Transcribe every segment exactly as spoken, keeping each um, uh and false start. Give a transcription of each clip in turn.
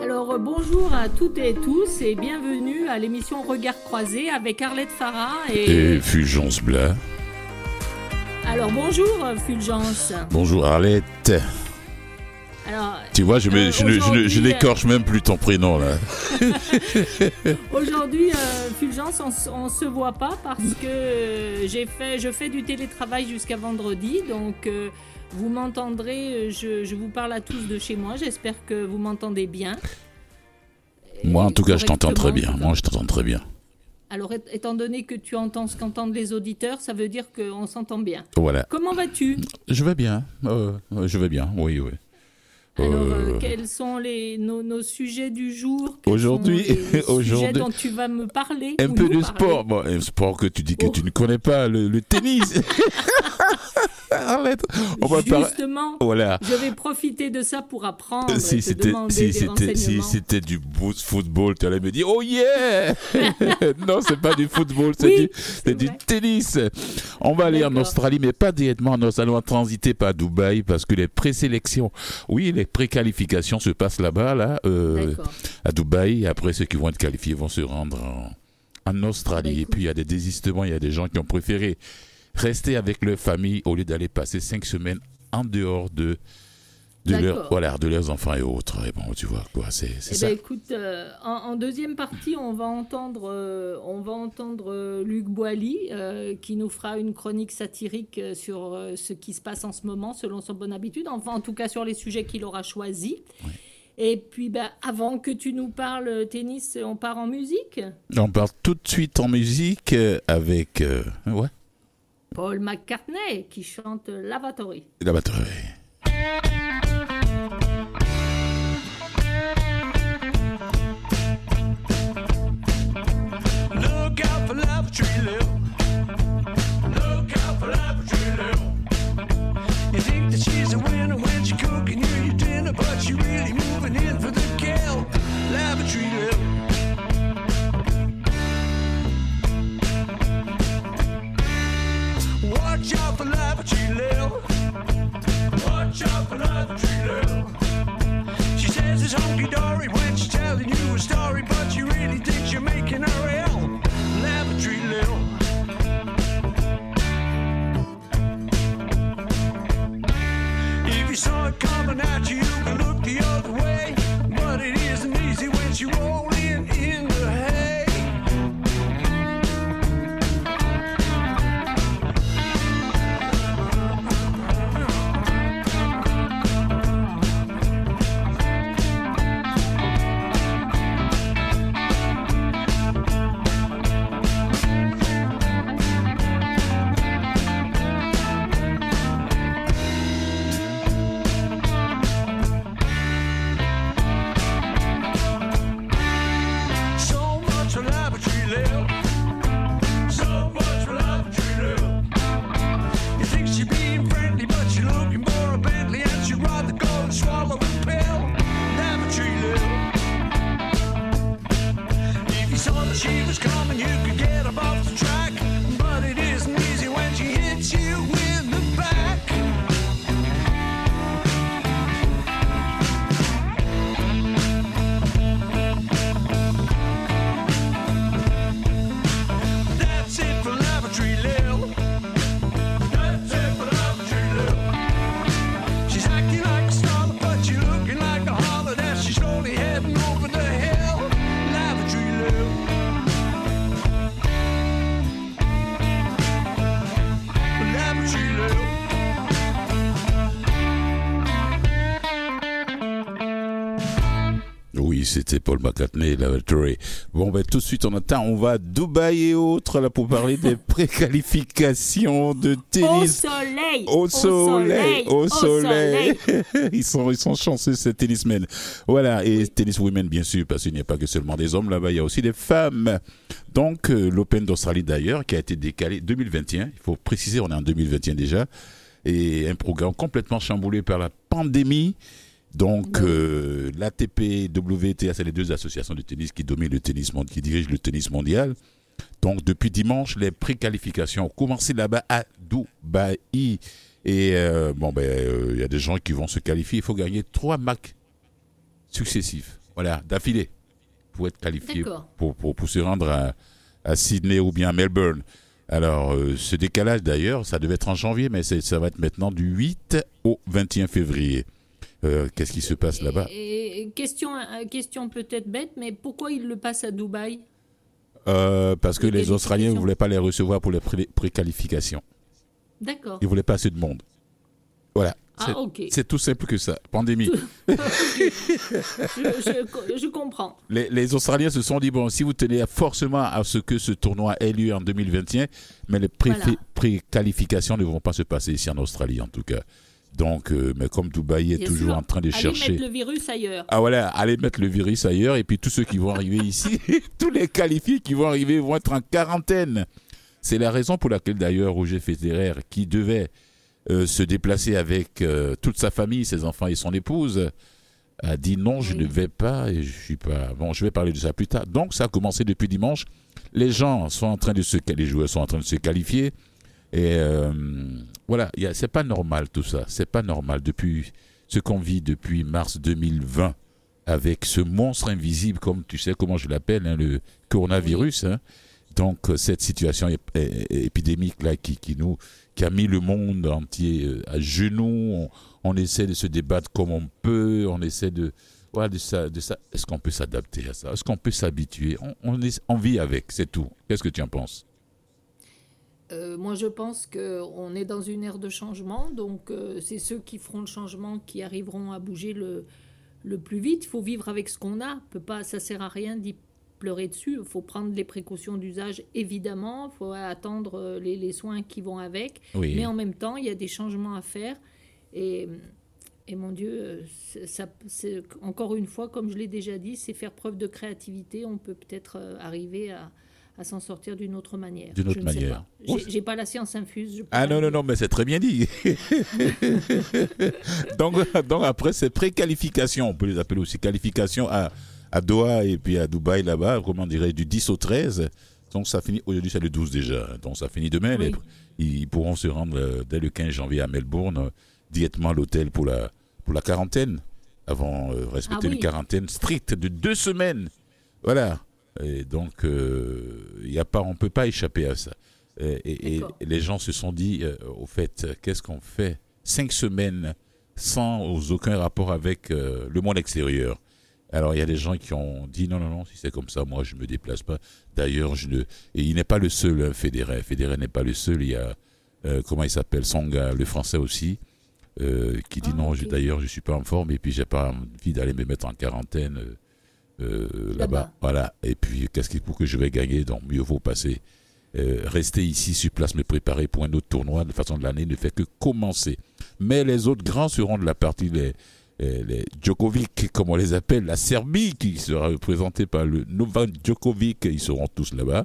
Alors bonjour à toutes et tous et bienvenue à l'émission Regard Croisé avec Arlette Farah et... Et Fulgence Blas. Alors bonjour Fulgence. Bonjour Arlette. Alors, tu vois, je, me, euh, je, ne, je, ne, je n'écorche même plus ton prénom là. Aujourd'hui, euh, Fulgence, on ne se voit pas parce que j'ai fait, je fais du télétravail jusqu'à vendredi, donc euh, vous m'entendrez, je, je vous parle à tous de chez moi, j'espère que vous m'entendez bien. Moi en tout cas, je t'entends très bien, moi je t'entends très bien. Alors, étant donné que tu entends ce qu'entendent les auditeurs, ça veut dire qu'on s'entend bien. Voilà. Comment vas-tu ? Je vais bien, euh, je vais bien, oui, oui. Alors, euh, quels sont les, nos, nos sujets du jour ? Quels Aujourd'hui, sont les aujourd'hui, sujets dont tu vas me parler ? Un peu de parler sport, bon, un sport que tu dis que oh. tu ne connais pas, le, le tennis. Arrête, on va Justement, par... voilà. je vais profiter de ça pour apprendre si et te c'était, demander si des c'était, renseignements. Si c'était du football, tu allais me dire « Oh yeah !» Non, c'est pas du football, c'est, oui, du, c'est c'est du tennis. On va aller D'accord. en Australie, mais pas directement. Nous allons transiter par Dubaï parce que les présélections, oui, les préqualifications se passent là-bas, là, euh, à Dubaï. Après, ceux qui vont être qualifiés vont se rendre en, en Australie. Bah, et puis, il y a des désistements, il y a des gens qui ont préféré rester avec leur famille au lieu d'aller passer cinq semaines en dehors de, de, leur, voilà, de leurs enfants et autres. Et bon, tu vois, quoi, c'est, c'est eh ça. Ben, écoute, euh, en, en deuxième partie, on va entendre, euh, on va entendre euh, Luc Boilly euh, qui nous fera une chronique satirique euh, sur euh, ce qui se passe en ce moment, selon son bonne habitude, enfin, en tout cas sur les sujets qu'il aura choisis. Oui. Et puis, ben, avant que tu nous parles tennis, on part en musique ? On part tout de suite en musique avec... Euh, ouais. Paul McCartney qui chante Lavatory. Lavatory. Look out for Lavatory Lil. Look out for Lavatory Lil. You think that she's a winner when she's cooking you your dinner, but she really moving in for the kill. Lavatory Lil. Watch out for Lavatory Lil. Watch out for Lavatory Lil. She says it's hunky-dory when she's telling you a story, but she really thinks you're making her ill. Lavatory Lil. If you saw it coming at you, you can look the other way, but it isn't easy when she rolls in in the hay. C'était Paul McCartney, Lavatory. Bon, ben, tout de suite, on attend. On va à Dubaï et autres, là, pour parler des préqualifications de tennis. Au soleil! Au soleil! Au soleil! Ils sont, ils sont chanceux, ces tennismen. Voilà. Et tennis women, bien sûr, parce qu'il n'y a pas que seulement des hommes là-bas, il y a aussi des femmes. Donc, euh, l'Open d'Australie, d'ailleurs, qui a été décalé deux mille vingt et un. Il faut préciser, on est en deux mille vingt et un déjà. Et un programme complètement chamboulé par la pandémie. Donc, euh, l'A T P, W T A, c'est les deux associations de tennis qui dominent le tennis mondial, qui dirigent le tennis mondial. Donc, depuis dimanche, les préqualifications ont commencé là-bas à Dubaï. Et euh, bon, ben, il euh, y a des gens qui vont se qualifier. Il faut gagner trois matchs successifs. Voilà, d'affilée, pour être qualifié, pour, pour, pour se rendre à, à Sydney ou bien à Melbourne. Alors, euh, ce décalage d'ailleurs, ça devait être en janvier, mais c'est, ça va être maintenant du huit au vingt et un février. Euh, qu'est-ce qui se passe et, là-bas? et, question, question peut-être bête, mais pourquoi ils le passent à Dubaï? euh, Parce que les Australiens ne voulaient pas les recevoir pour les pré- préqualifications. D'accord. Ils ne voulaient pas assez de monde. Voilà. Ah, c'est, ok. c'est tout simple que ça. Pandémie. Okay. je, je, je comprends. Les, les Australiens se sont dit, bon, si vous tenez forcément à ce que ce tournoi ait lieu en deux mille vingt et un, mais les pré- voilà. préqualifications ne vont pas se passer ici en Australie, en tout cas. Donc, euh, mais comme Dubaï est Bien toujours sûr. en train de allez chercher... Allez mettre le virus ailleurs. Ah voilà, allez mettre le virus ailleurs, et puis tous ceux qui vont arriver ici, tous les qualifiés qui vont arriver vont être en quarantaine. C'est la raison pour laquelle, d'ailleurs, Roger Federer, qui devait... Euh, se déplacer avec euh, toute sa famille, ses enfants et son épouse, a dit non, je oui. ne vais pas et je suis pas. Bon, je vais parler de ça plus tard. Donc, ça a commencé depuis dimanche. Les gens sont en train de se, les joueurs sont en train de se qualifier et euh, voilà, y a, c'est pas normal tout ça. C'est pas normal depuis ce qu'on vit depuis mars deux mille vingt avec ce monstre invisible, comme tu sais comment je l'appelle, hein, le coronavirus. Oui. Hein. Donc, cette situation ép- épidémique là qui, qui nous qui a mis le monde entier à genoux. On, on essaie de se débattre comme on peut. On essaie de, voilà, de ça, de ça. Est-ce qu'on peut s'adapter à ça? Est-ce qu'on peut s'habituer? On, on, est, on vit avec, c'est tout. Qu'est-ce que tu en penses? euh, Moi, je pense qu'on est dans une ère de changement. Donc, euh, c'est ceux qui feront le changement qui arriveront à bouger le, le plus vite. Il faut vivre avec ce qu'on a. Peut pas, ça ne sert à rien d'y pleurer dessus. Il faut prendre les précautions d'usage, évidemment. Il faut attendre les, les soins qui vont avec. Oui. Mais en même temps, il y a des changements à faire. Et, et mon Dieu, c'est, ça, c'est, encore une fois, comme je l'ai déjà dit, c'est faire preuve de créativité. On peut peut-être arriver à, à s'en sortir d'une autre manière. D'une autre je manière. J'ai, j'ai pas la science infuse. Je ah non, non, non, mais c'est très bien dit. donc, donc après, c'est pré-qualification. On peut les appeler aussi qualification à... à Doha et puis à Dubaï là-bas, comment dirais du dix au treize. Donc ça finit, aujourd'hui c'est le douze déjà, donc ça finit demain. Oui. Les, ils pourront se rendre euh, dès le quinze janvier à Melbourne, euh, directement à l'hôtel pour la, pour la quarantaine, avant euh, respecter ah, oui. une quarantaine stricte de deux semaines. Voilà. Et donc, euh, y a pas, on ne peut pas échapper à ça. Et, et, et les gens se sont dit, euh, au fait, qu'est-ce qu'on fait? Cinq semaines sans aucun rapport avec euh, le monde extérieur. Alors, il y a des gens qui ont dit non, non, non, si c'est comme ça, moi, je ne me déplace pas. D'ailleurs, je ne... Et il n'est pas le seul, hein, Federer. Federer n'est pas le seul. Il y a, euh, comment il s'appelle, Tsonga, le français aussi, euh, qui dit ah, non, okay. je, d'ailleurs, je ne suis pas en forme et puis, je n'ai pas envie d'aller me mettre en quarantaine euh, là-bas. là-bas. Voilà. Et puis, qu'est-ce qu'il faut que je vais gagner? Donc, mieux vaut passer. Euh, rester ici sur place, me préparer pour un autre tournoi. De façon de l'année ne fait que commencer. Mais les autres grands seront de la partie... Les, les Djokovic, comme on les appelle, la Serbie, qui sera représentée par le Novak Djokovic, ils seront tous là-bas.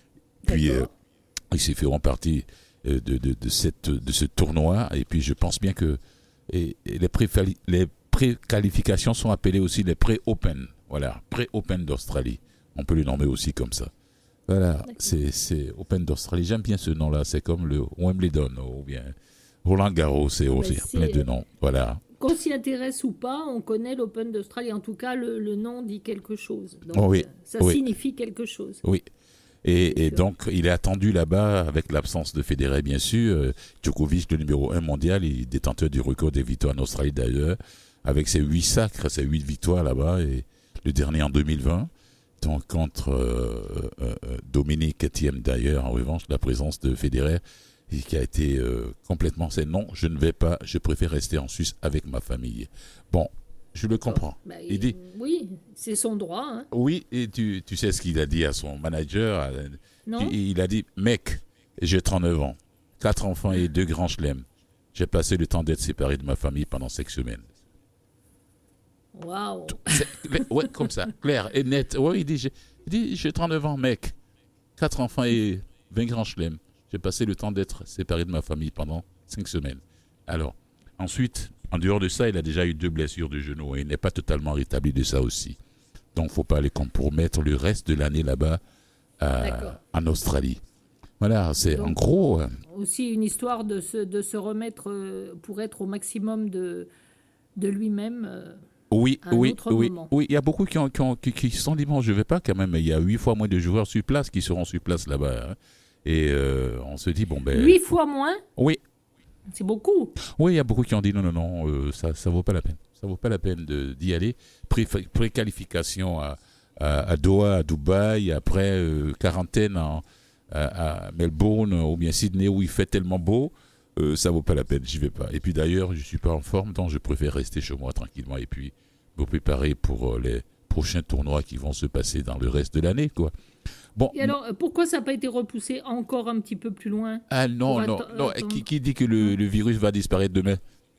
Puis, euh, ils se feront partie euh, de, de, de, cette, de ce tournoi. Et puis, je pense bien que et, et les, pré- les pré-qualifications sont appelées aussi les pré-open. Voilà, pré-open d'Australie. On peut le nommer aussi comme ça. Voilà, c'est, c'est Open d'Australie. J'aime bien ce nom-là. C'est comme le Wimbledon ou bien Roland Garros. C'est aussi c'est... plein de noms. Voilà. Qu'on s'y intéresse ou pas, on connaît l'Open d'Australie. En tout cas, le, le nom dit quelque chose. Donc, oh oui, ça oui. signifie quelque chose. Oui. Et, et donc, il est attendu là-bas, avec l'absence de Federer, bien sûr. Euh, Djokovic, le numéro un mondial, il est détenteur du record des victoires en Australie, d'ailleurs, avec ses huit sacres, ses huit victoires là-bas, et le dernier en deux mille vingt. Donc, contre euh, euh, Dominique Thiem, d'ailleurs, en revanche, la présence de Federer, et qui a été euh, complètement, c'est non, je ne vais pas, je préfère rester en Suisse avec ma famille. Bon, je le comprends. Bah, il dit, oui, c'est son droit. Hein. Oui, et tu, tu sais ce qu'il a dit à son manager. Non. Il, il a dit, mec, j'ai trente-neuf ans, quatre enfants et deux grands chelems. J'ai passé le temps d'être séparé de ma famille pendant cinq semaines. Waouh. Ouais, comme ça, clair et net. Ouais, il dit, j'ai, il dit, j'ai trente-neuf ans, mec, quatre enfants et vingt grands chelems. J'ai passé le temps d'être séparé de ma famille pendant cinq semaines. Alors, ensuite, en dehors de ça, il a déjà eu deux blessures de genou et il n'est pas totalement rétabli de ça aussi. Donc, il ne faut pas les compromettre le reste de l'année là-bas euh, en Australie. Voilà, c'est donc, en gros... Euh, aussi une histoire de se, de se remettre euh, pour être au maximum de, de lui-même. Euh, Oui, à un oui, autre oui, moment. oui. Il y a beaucoup qui, ont, qui, ont, qui, qui sont dit, bon, je ne vais pas quand même. Il y a huit fois moins de joueurs sur place qui seront sur place là-bas. Hein. Et euh, on se dit, bon, ben. Huit fois moins, Oui, c'est beaucoup. oui, il y a beaucoup qui ont dit, non, non, non, euh, ça ne vaut pas la peine. Ça ne vaut pas la peine de, d'y aller. Pré- préqualification à, à, à Doha, à Dubaï, après euh, quarantaine en, à, à Melbourne ou bien Sydney où il fait tellement beau. Euh, ça vaut pas la peine, j'y vais pas. Et puis d'ailleurs, je suis pas en forme, donc je préfère rester chez moi tranquillement et puis me préparer pour euh, les prochains tournois qui vont se passer dans le reste de l'année, quoi. Bon. Et alors, pourquoi ça n'a pas été repoussé encore un petit peu plus loin? Ah non, non, atten- non. attendre. Qui, qui dit que le, le virus va disparaître demain?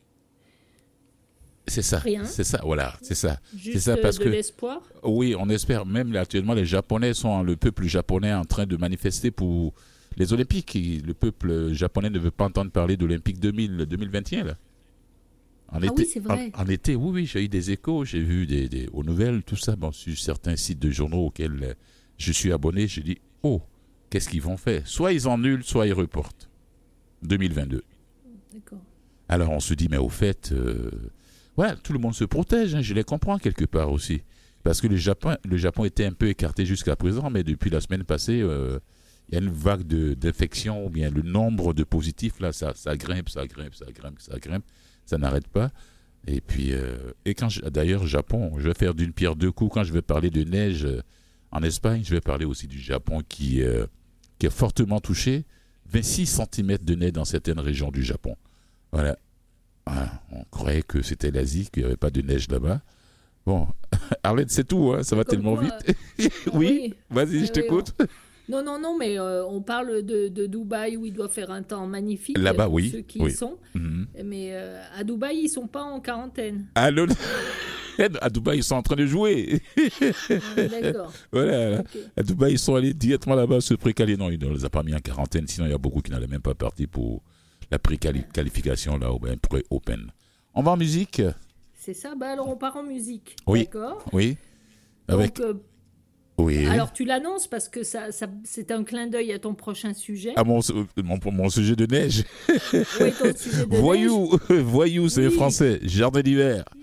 C'est ça. Rien. C'est ça, voilà, c'est ça. Juste ça, parce de que- l'espoir? Oui, on espère. Même là, actuellement, les Japonais sont, le peuple japonais en train de manifester pour les Olympiques. Et le peuple japonais ne veut pas entendre parler d'Olympique deux mille, deux mille vingt et un, là. En Ah été, oui, c'est vrai. En, en été, oui, oui, j'ai eu des échos, j'ai vu des, des, aux nouvelles, tout ça, bon, sur certains sites de journaux auxquels euh, je suis abonné, j'ai dit, oh, qu'est-ce qu'ils vont faire? Soit ils annulent, soit ils reportent. deux mille vingt-deux. D'accord. Alors on se dit, mais au fait, euh, voilà, tout le monde se protège, hein, je les comprends quelque part aussi. Parce que le Japon, le Japon était un peu écarté jusqu'à présent, mais depuis la semaine passée, euh, il y a une vague de, d'infections, ou bien le nombre de positifs, là, ça, ça grimpe, ça grimpe, ça grimpe, ça grimpe, ça n'arrête pas. Et puis, euh, et quand je, d'ailleurs, Japon, je vais faire d'une pierre deux coups, quand je vais parler de neige euh, en Espagne, je vais parler aussi du Japon qui, euh, qui est fortement touché, vingt-six centimètres de neige dans certaines régions du Japon. Voilà. Ah, on croyait que c'était l'Asie, qu'il n'y avait pas de neige là-bas. Bon, Arlette, c'est tout, hein, ça va Comme tellement quoi, vite. oui, oui. vas-y, Oui, je t'écoute. oui, Non, non, non, mais euh, on parle de, de Dubaï où il doit faire un temps magnifique. Là-bas, pour oui, Ceux qui oui. y sont. Mhm. Mais euh, à Dubaï, ils ne sont pas en quarantaine. Allô, à Dubaï, ils sont en train de jouer. Ah, d'accord. Voilà. Ok. À Dubaï, ils sont allés directement là-bas se préqualifier. Non, ils ne les ont pas mis en quarantaine, sinon il y a beaucoup qui n'allaient même pas partir pour la préqualification là, au pré-open. On va en musique? C'est ça. Bah, alors, on part en musique. Oui. D'accord. Oui. Avec... Donc, euh, Oui. alors, tu l'annonces parce que ça, ça, c'est un clin d'œil à ton prochain sujet. À mon, mon, mon sujet de neige. Oui, ton sujet de Voyou, Voyou, c'est Oui. français. Jardin d'hiver. neige.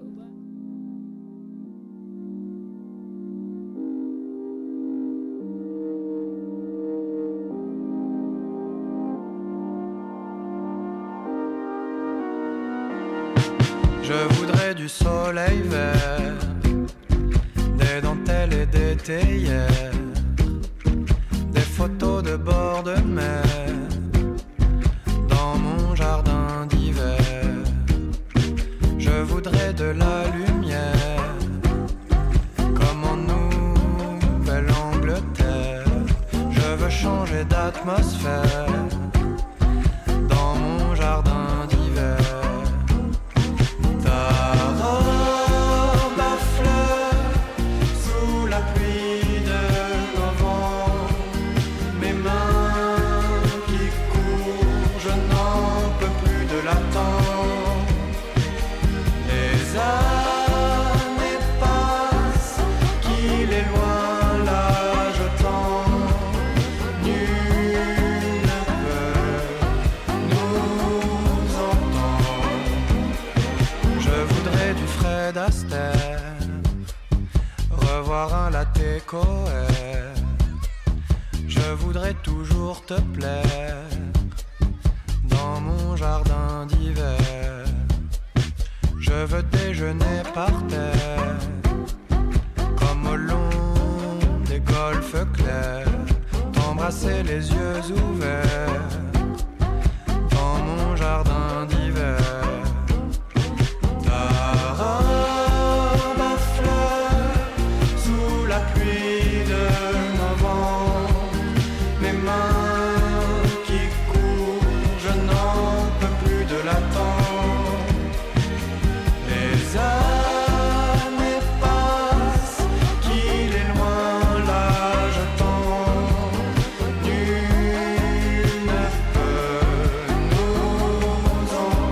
Je voudrais du soleil vert, des dentelles et des théières, des photos de bord de mer, dans mon jardin d'hiver. Je voudrais de la lumière, comme en Nouvelle-Angleterre. Je veux changer d'atmosphère, dans mon jardin d'hiver. Ta robe à fleurs sous la pluie de novembre, mes mains qui courent, je n'en peux plus de l'attendre. Les années passent, qu'il est loin là je tends, nul ne peut nous entendre. Je voudrais du Fred Astaire, revoir un latte Coër. Je voudrais toujours te plaire, dans mon jardin d'hiver. Je veux déjeuner par terre, comme au long des golfes clairs, t'embrasser les yeux ouverts, dans mon jardin d'hiver. Ta robe à fleurs sous la pluie de novembre, mes mains qui courent, je n'en peux plus de l'attendre. Les années passent, qu'il est loin là je tends, nul ne peut nous entendre.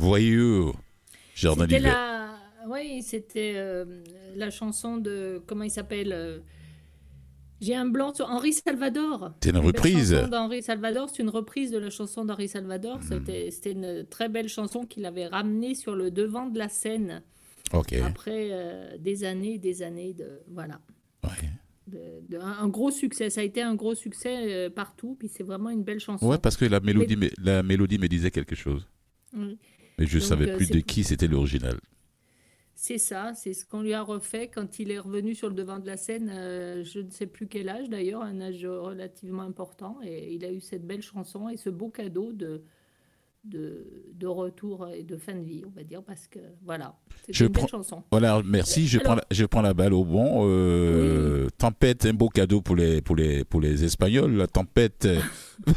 Voyou, Jardin C'était d'hiver. la... Oui, c'était euh, la chanson de... Comment il s'appelle euh, J'ai un blanc sur Henri Salvador. C'est une belle reprise. chanson d'Henri Salvador, c'est une reprise de la chanson d'Henri Salvador. C'était, c'était une très belle chanson qu'il avait ramenée sur le devant de la scène Ok. après euh, des années et des années de... Voilà. Ouais. De, de- un, un gros succès. Ça a été un gros succès euh, partout. Puis c'est vraiment une belle chanson. Ouais, parce que la mélodie, me- la mélodie me disait quelque chose. Oui. Mais je Donc, savais euh, plus c'est- de qui c'était l'original. C'est ça, c'est ce qu'on lui a refait quand il est revenu sur le devant de la scène. euh, je ne sais plus quel âge d'ailleurs, un âge relativement important. Et il a eu cette belle chanson et ce beau cadeau de, de, de retour et de fin de vie, on va dire, parce que voilà, c'est Je une belle prends- chanson. Voilà, merci. Je, Alors- prends, la, je prends la balle au bon. Euh, Tempête, un beau cadeau pour les, pour les, pour les Espagnols. La tempête, euh,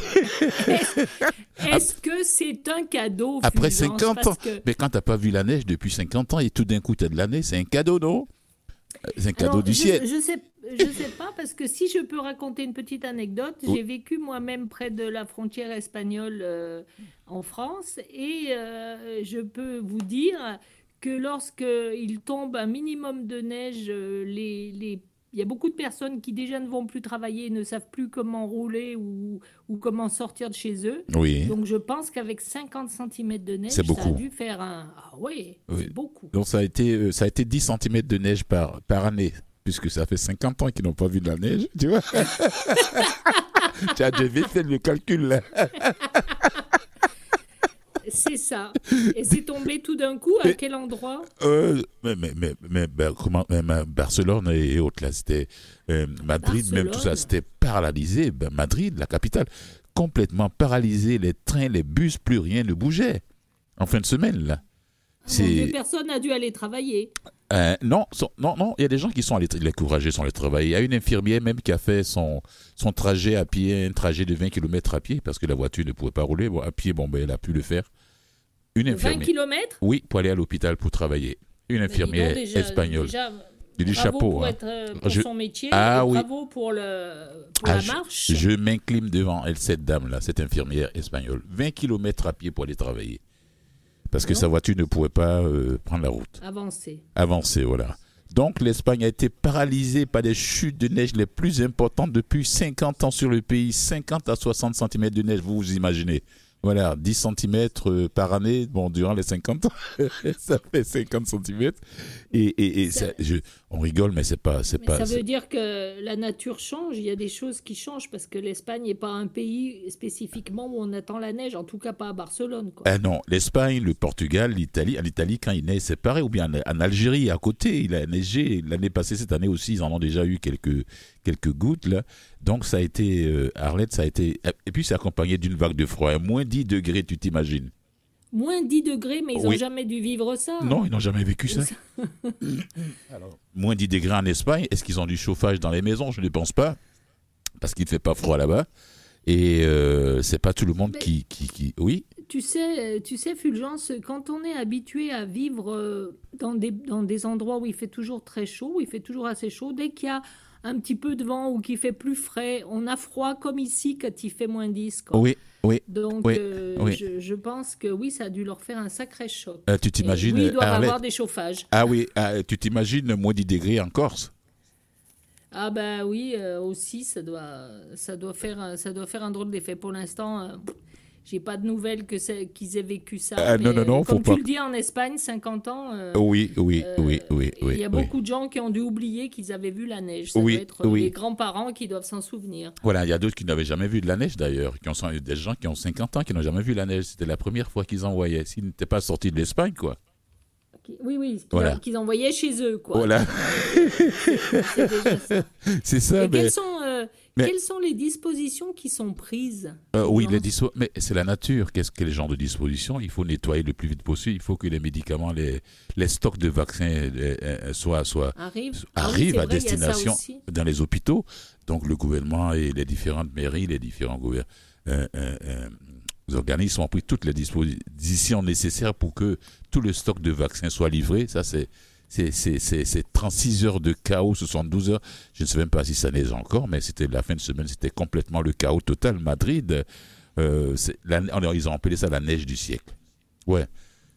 Est-ce que c'est un cadeau après Fulgence, cinquante ans. parce que- Mais quand t'as pas vu la neige depuis cinquante ans et tout d'un coup t'as de la neige, c'est un cadeau, non? C'est un cadeau Alors, du je, ciel. Je sais, je sais pas, parce que si je peux raconter une petite anecdote, Oui. j'ai vécu moi-même près de la frontière espagnole euh, en France, et euh, je peux vous dire que lorsqu'il tombe un minimum de neige, euh, les, les- il y a beaucoup de personnes qui déjà ne vont plus travailler, ne savent plus comment rouler ou, ou comment sortir de chez eux. Oui. Donc je pense qu'avec cinquante centimètres de neige, C'est ça a beaucoup. dû faire un... Ah oui, Oui. c'est beaucoup. Donc ça a été, euh, ça a été dix centimètres de neige par, par année, puisque ça fait cinquante ans qu'ils n'ont pas vu de la neige, tu vois. Tu as déjà fait le calcul là. C'est ça. Et c'est tombé tout d'un coup, à Mais- quel endroit? Euh, mais, mais, mais, mais, ben, comment, même à Barcelone et autres, là, c'était euh, Madrid, même tout ça, Barcelone. c'était paralysé. Ben, Madrid, la capitale, complètement paralysé. Les trains, les bus, plus rien ne bougeait. En fin de semaine, là. Mon Dieu, C'est, personne n'a dû aller travailler. euh, non, son- non, non, il y a des gens qui sont allés, les courageux sont allés travailler. Il y a une infirmière même qui a fait son, son trajet à pied, un trajet de vingt kilomètres à pied, parce que la voiture ne pouvait pas rouler. Bon, à pied, bon, ben, elle a pu le faire. Une vingt infirmière. kilomètres? Oui, pour aller à l'hôpital pour travailler. Une infirmière espagnole. Déjà, J'ai du bravo chapeau. pour, hein. être, euh, pour Je- son métier. Ah et oui. Bravo pour, le, pour Ah, la je- marche. Je m'incline devant elle, cette dame-là, cette infirmière espagnole. vingt kilomètres à pied pour aller travailler. Parce que Non. sa voiture ne pouvait pas euh, prendre la route. Avancer. Avancer, voilà. Donc l'Espagne a été paralysée par des chutes de neige les plus importantes depuis cinquante ans sur le pays. cinquante à soixante centimètres de neige, vous vous imaginez. Voilà, dix centimètres euh, par année, bon, durant les cinquante ans, ça fait cinquante centimètres. Et, et, et Ça- ça- je- on rigole, mais c'est pas... C'est Mais pas ça c'est- veut dire que la nature change, il y a des choses qui changent parce que l'Espagne n'est pas un pays spécifiquement où on attend la neige, en tout cas pas à Barcelone. Quoi. Ah non, l'Espagne, le Portugal, l'Italie. En Italie, quand il neige, c'est pareil. Ou bien en, en Algérie, à côté, il a neigé. L'année passée, cette année aussi, ils en ont déjà eu quelques, quelques gouttes. Là. Donc, ça a été, euh, Arlette, ça a été... Et puis, c'est accompagné d'une vague de froid. À moins dix degrés, tu t'imagines? Moins dix degrés, mais ils n'ont Oui. jamais dû vivre ça. Non, ils n'ont jamais vécu ça. Alors, moins dix degrés en Espagne. Est-ce qu'ils ont du chauffage dans les maisons? Je ne pense pas. Parce qu'il ne fait pas froid là-bas. Et euh, c'est pas tout le monde Mais- qui, qui, qui... Oui. Tu sais, tu sais, Fulgence, quand on est habitué à vivre euh, dans des, dans des endroits où il fait toujours très chaud, où il fait toujours assez chaud, dès qu'il y a un petit peu de vent ou qu'il fait plus frais, on a froid comme ici quand il fait moins dix. Quoi. Oui, oui. Donc, oui, euh, oui. Je, je pense que oui, ça a dû leur faire un sacré choc. Euh, tu Et t'imagines, oui, ils doivent Arlette? avoir des chauffages. Ah oui, ah, tu t'imagines moins dix degrés en Corse? Ah ben oui, euh, aussi, ça doit, ça, doit faire, un- ça doit faire un drôle d'effet. Pour l'instant, euh, j'ai pas de nouvelles que c'est- qu'ils aient vécu ça. Ah, non, mais, non, non, euh, comme faut tu pas. le dis, en Espagne, cinquante ans, euh, Oui, oui, euh, oui, oui, oui. il y a oui. beaucoup de gens qui ont dû oublier qu'ils avaient vu la neige. Ça Oui, doit être euh, oui. les grands-parents qui doivent s'en souvenir. Voilà, il y a d'autres qui n'avaient jamais vu de la neige d'ailleurs, qui ont des gens qui ont cinquante ans qui n'ont jamais vu la neige. C'était la première fois qu'ils en voyaient. S'ils n'étaient pas sortis de l'Espagne, quoi. Qui- Oui, oui, qu'ils Voilà. qu'ils envoyaient chez eux, quoi. Voilà, C'est déjà ça. c'est ça. Et mais, quelles sont, euh, mais- quelles sont les dispositions qui sont prises? euh, oui, Non. les dispo- mais c'est la nature. Qu'est-ce quel genre de disposition? Il faut nettoyer le plus vite possible. Il faut que les médicaments, les, les stocks de vaccins euh, euh, soient, soient, Arrive, arrivent ah oui, à c'est vrai, il y a ça destination aussi. dans les hôpitaux. Donc le gouvernement et les différentes mairies, les différents gouver- euh, euh, euh, organismes ont pris toutes les dispositions nécessaires pour que tout le stock de vaccins soit livré. Ça, c'est, c'est, c'est, c'est, c'est trente-six heures de chaos, soixante-douze heures. Je ne sais même pas si ça neige encore, mais c'était la fin de semaine, c'était complètement le chaos total. Madrid, euh, c'est la- alors, ils ont appelé ça la neige du siècle. Ouais.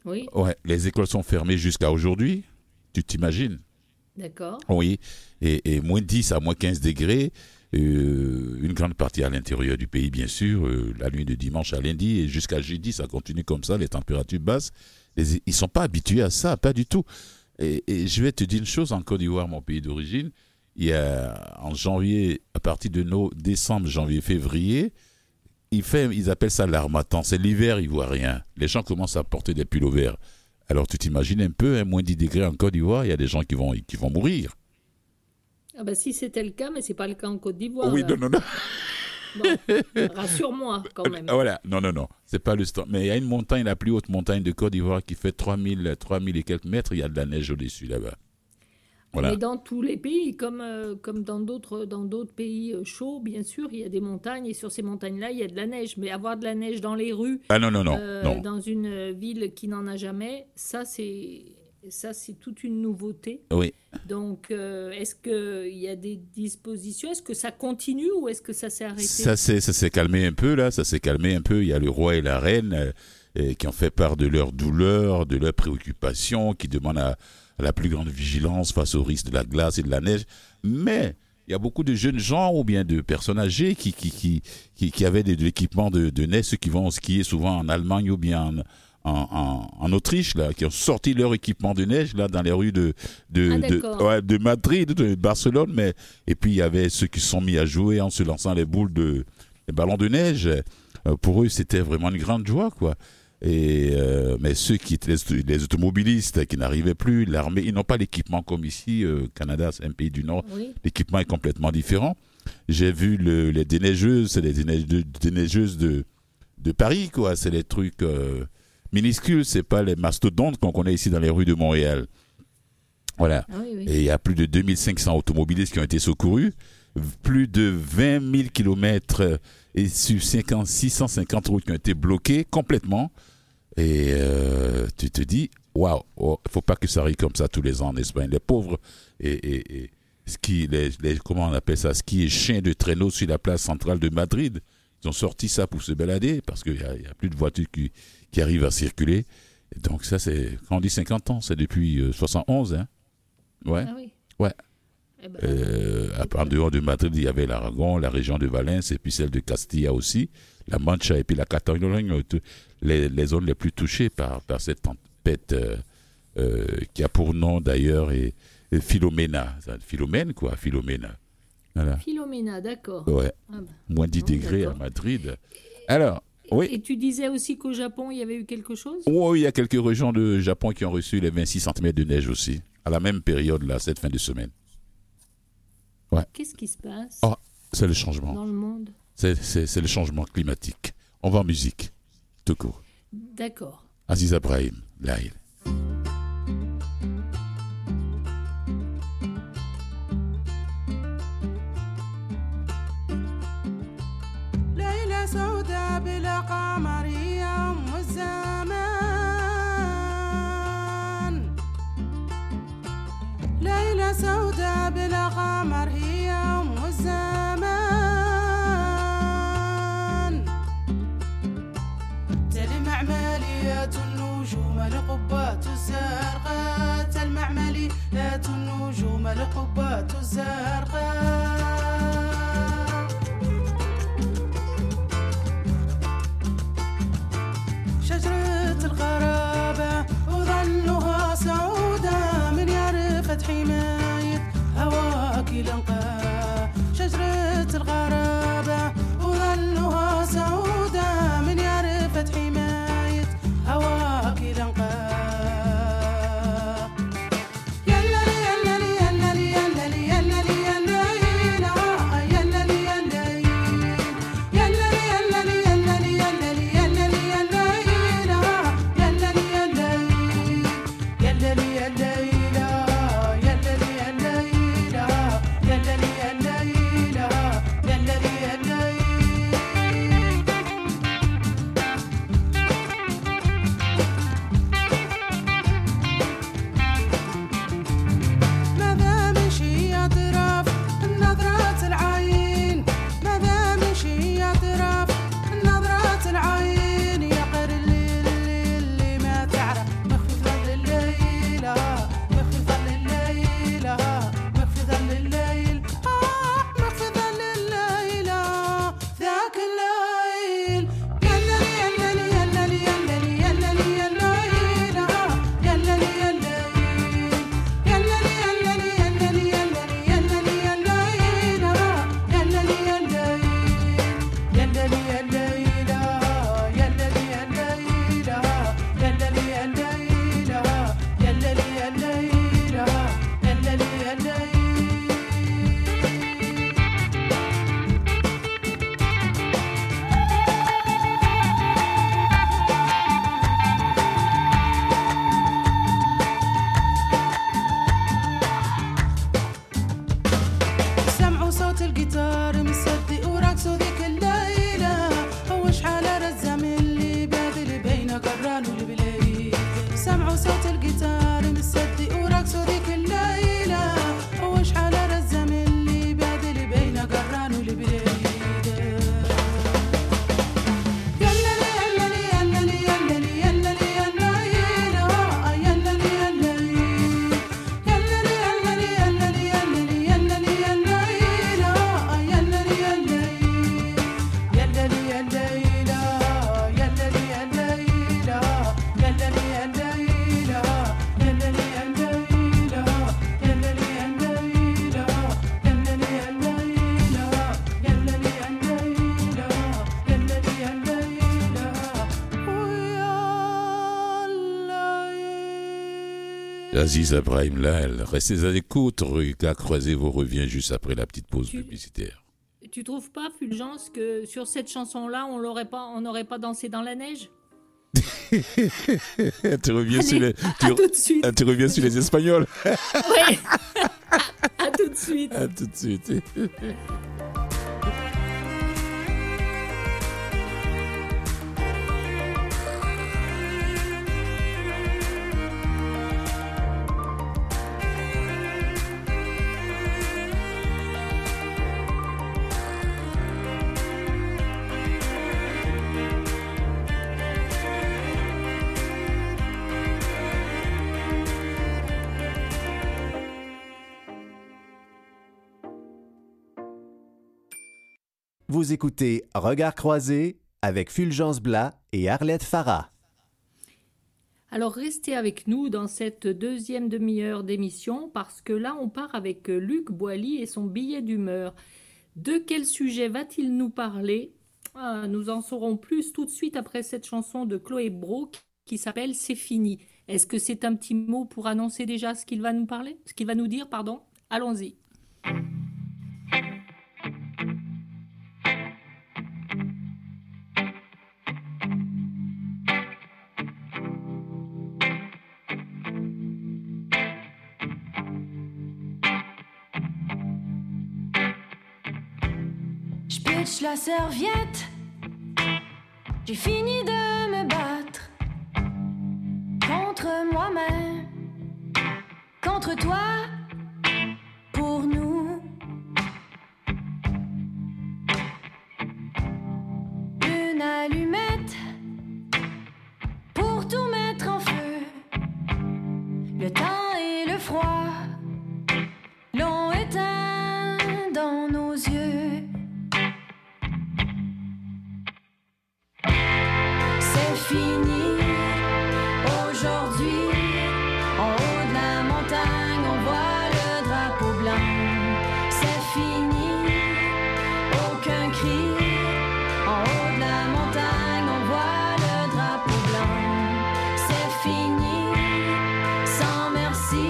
Oui, Ouais, les écoles sont fermées jusqu'à aujourd'hui. Tu t'imagines? d'accord. Oui, et, et moins dix à moins quinze degrés, euh, une grande partie à l'intérieur du pays, bien sûr, euh, la nuit de dimanche à lundi, et jusqu'à jeudi, ça continue comme ça, les températures basses. Les- ils ne sont pas habitués à ça, pas du tout. Et, et je vais te dire une chose, en Côte d'Ivoire, mon pays d'origine, il y a en janvier, à partir de nos décembre, janvier, février, il fait, ils appellent ça l'armatan, c'est l'hiver ivoirien. Les gens commencent à porter des pulls verts. Alors tu t'imagines un peu, hein, moins dix degrés en Côte d'Ivoire, il y a des gens qui vont, qui vont mourir. Ah bah si c'était le cas, mais c'est pas le cas en Côte d'Ivoire. Oui, là. non, non, non. Bon, rassure-moi quand même. Ah, voilà, non, non, non, c'est pas le stand. Mais il y a une montagne, la plus haute montagne de Côte d'Ivoire qui fait trois mille, trois mille et quelques mètres, il y a de la neige au-dessus là-bas. Voilà. Mais dans tous les pays, comme, euh, comme dans d'autres dans d'autres pays euh, chauds, bien sûr, il y a des montagnes et sur ces montagnes-là, il y a de la neige. Mais avoir de la neige dans les rues, Ah non, non, non, euh, non. dans une euh, ville qui n'en a jamais, ça c'est ça c'est toute une nouveauté. Oui. Donc, euh, est-ce qu'il y a des dispositions? Est-ce que ça continue ou est-ce que ça s'est arrêté? Ça s'est, ça s'est calmé un peu là, ça s'est calmé un peu. Il y a le roi et la reine euh, euh, qui ont fait part de leurs douleurs, de leurs préoccupations, qui demandent à, à la plus grande vigilance face au risque de la glace et de la neige. Mais il y a beaucoup de jeunes gens ou bien de personnes âgées qui, qui, qui, qui, qui avaient de, de l'équipement de, de neige, ceux qui vont skier souvent en Allemagne ou bien en, en, en, en Autriche, là, qui ont sorti leur équipement de neige là, dans les rues de, de, Ah, de, d'accord. ouais, de Madrid, de Barcelone. Mais, et puis il y avait ceux qui se sont mis à jouer en se lançant les boules de les ballons de neige. Euh, pour eux, c'était vraiment une grande joie, quoi. Et euh, mais ceux qui étaient les, les automobilistes qui n'arrivaient plus, l'armée, ils n'ont pas l'équipement comme ici, euh, Canada, c'est un pays du Nord. Oui. L'équipement est complètement différent. J'ai vu le, les déneigeuses, c'est les déneigeuses, déneigeuses de, de Paris, quoi. C'est les trucs euh, minuscules, c'est pas les mastodontes qu'on connaît ici dans les rues de Montréal. Voilà. Ah oui, oui. Et il y a plus de deux mille cinq cents automobilistes qui ont été secourus, plus de vingt mille kilomètres et sur cinquante, six cent cinquante routes qui ont été bloquées complètement. Et euh, tu te dis, waouh, il ne faut pas que ça arrive comme ça tous les ans en Espagne. Les pauvres et, et, et ski, les, les, comment on appelle ça, ski et chiens de traîneau sur la place centrale de Madrid. Ils ont sorti ça pour se balader parce qu'il n'y a, a plus de voitures qui, qui arrivent à circuler. Et donc ça, c'est, quand on dit cinquante ans, c'est depuis euh, soixante et onze. Hein. Ouais. Ah oui. Ouais. Eh ben, Euh, en dehors de Madrid, il y avait l'Aragon, la région de Valence et puis celle de Castilla aussi, la Mancha et puis la Catalogne, les, les zones les plus touchées par, par cette tempête euh, euh, qui a pour nom d'ailleurs et, et Philomena. Philomène quoi, Philomena. Voilà. Philomena, d'accord. Ouais. Ah ben. Moins dix Oh, degrés à d'accord. Madrid. Alors, oui. Et tu disais aussi qu'au Japon, il y avait eu quelque chose? Oh, il y a quelques régions de Japon qui ont reçu les vingt-six centimètres de neige aussi, à la même période là, cette fin de semaine. Qu'est-ce qui se passe Oh, c'est le changement. dans le monde? C'est, c'est, c'est le changement climatique. On va en musique, tout court. D'accord. Aziz Abrahim, Laïl. ليلة سوداء بلا قمر هي أم الزمان ليلة سوداء بلا قمر هي أم الزمان تلمع ماليات النجوم القبات الزرقاء تلمع ماليات النجوم القبات الزرقاء شجرة الغرابة وظلها سعودة من يعرفت حماية هواك لنقى شجرة الغرابة وظلها سعودة من يعرفت حماية هواك لنقى يلا لي يلا لي يلا لي يلا لي يلا لي يلا يلا لي يلا لي يلا لي يلا لي يلا لي يلا لي يلا لي يلا يلا لي يلا يلا لي يلا يلا لي يلا يلا لي يلا يلا لي Aziz Abrahim, là, elle restez à l'écoute. Regard croisé vous revient juste après la petite pause Tu- publicitaire. Tu trouves pas, Fulgence, que sur cette chanson-là, on l'aurait pas, on n'aurait pas dansé dans la neige? tu reviens Allez, sur les, à tu, tout de suite. ah, tu reviens sur les Espagnols. Ouais. À tout de suite. À tout de suite. Vous écoutez Regard croisé avec Fulgence Blas et Arlette Farah. Alors restez avec nous dans cette deuxième demi-heure d'émission parce que là on part avec Luc Boilly et son billet d'humeur. De quel sujet va-t-il nous parler? Ah, nous en saurons plus tout de suite après cette chanson de Chloé Brault qui s'appelle C'est fini. Est-ce que c'est un petit mot pour annoncer déjà ce qu'il va nous parler? Ce qu'il va nous dire, pardon? Allons-y. Je pitch la serviette. J'ai fini de me battre contre moi-même, contre toi, pour nous. Une allumette pour tout mettre en feu. Le temps et le froid l'ont éteint dans nos yeux. C'est fini aujourd'hui. En haut de la montagne, on voit le drapeau blanc. C'est fini, aucun cri. En haut de la montagne, on voit le drapeau blanc. C'est fini, sans merci.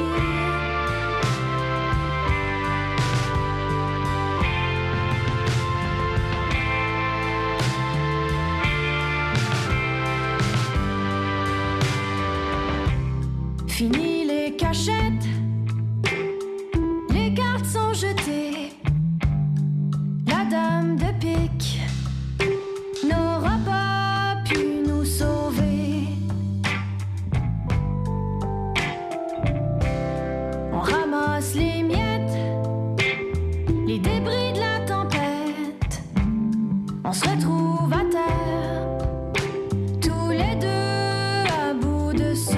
Fini les cachettes, les cartes sont jetées. La dame de pique n'aura pas pu nous sauver. On ramasse les miettes, les débris de la tempête. On se retrouve à terre, tous les deux à bout de souffle.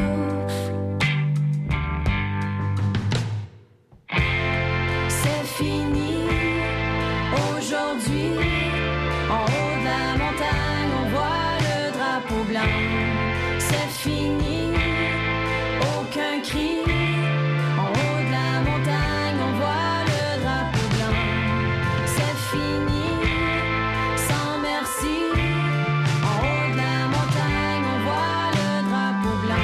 C'est fini aujourd'hui. En haut de la montagne, on voit le drapeau blanc. C'est fini, aucun cri. En haut de la montagne, on voit le drapeau blanc. C'est fini, sans merci. En haut de la montagne, on voit le drapeau blanc.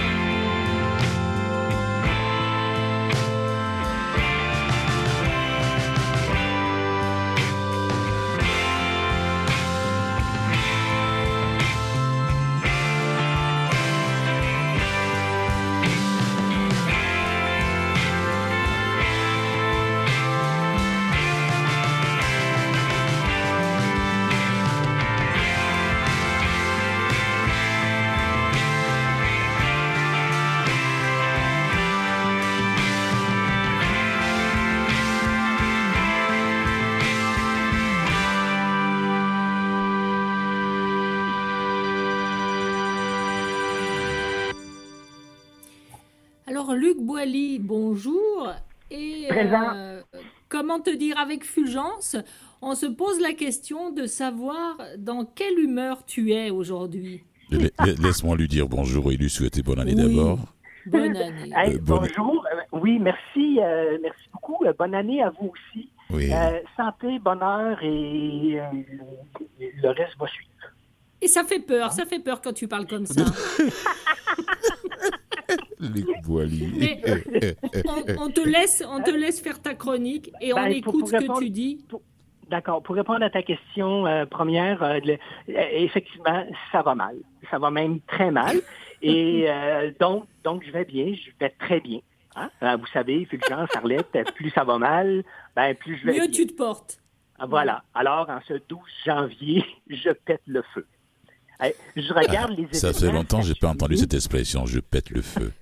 Alors Luc Boilly, bonjour. Et Présent. euh, comment te dire avec Fulgence, on se pose la question de savoir dans quelle humeur tu es aujourd'hui. La- la- Laisse-moi lui dire bonjour et lui souhaiter bonne année Oui. d'abord. Bonne année. Hey, Euh, bonne- Bonjour. Euh, oui, merci. euh, merci beaucoup. Euh, bonne année à vous aussi. Oui. Euh, santé, bonheur et euh, le reste va suivre. Et ça fait peur, ça fait peur quand tu parles comme ça. Luc Boilly. Mais on, on te laisse, on te laisse faire ta chronique et Ben, on pour- écoute pour ce que répondre- tu dis. pour- D'accord. Pour répondre à ta question euh, première, euh, le- euh, effectivement, ça va mal. Ça va même très mal. Et euh, donc, donc, je vais bien. Je vais très bien. Hein? Euh, vous savez, Fulgence, Arlette, plus ça va mal, ben plus je vais Mieux bien. tu te portes. Voilà. Alors, en ce douze janvier, je pète le feu. Hey, je regarde les Ça fait événements longtemps que j'ai pas entendu s'accumuler. cette expression, je pète le feu.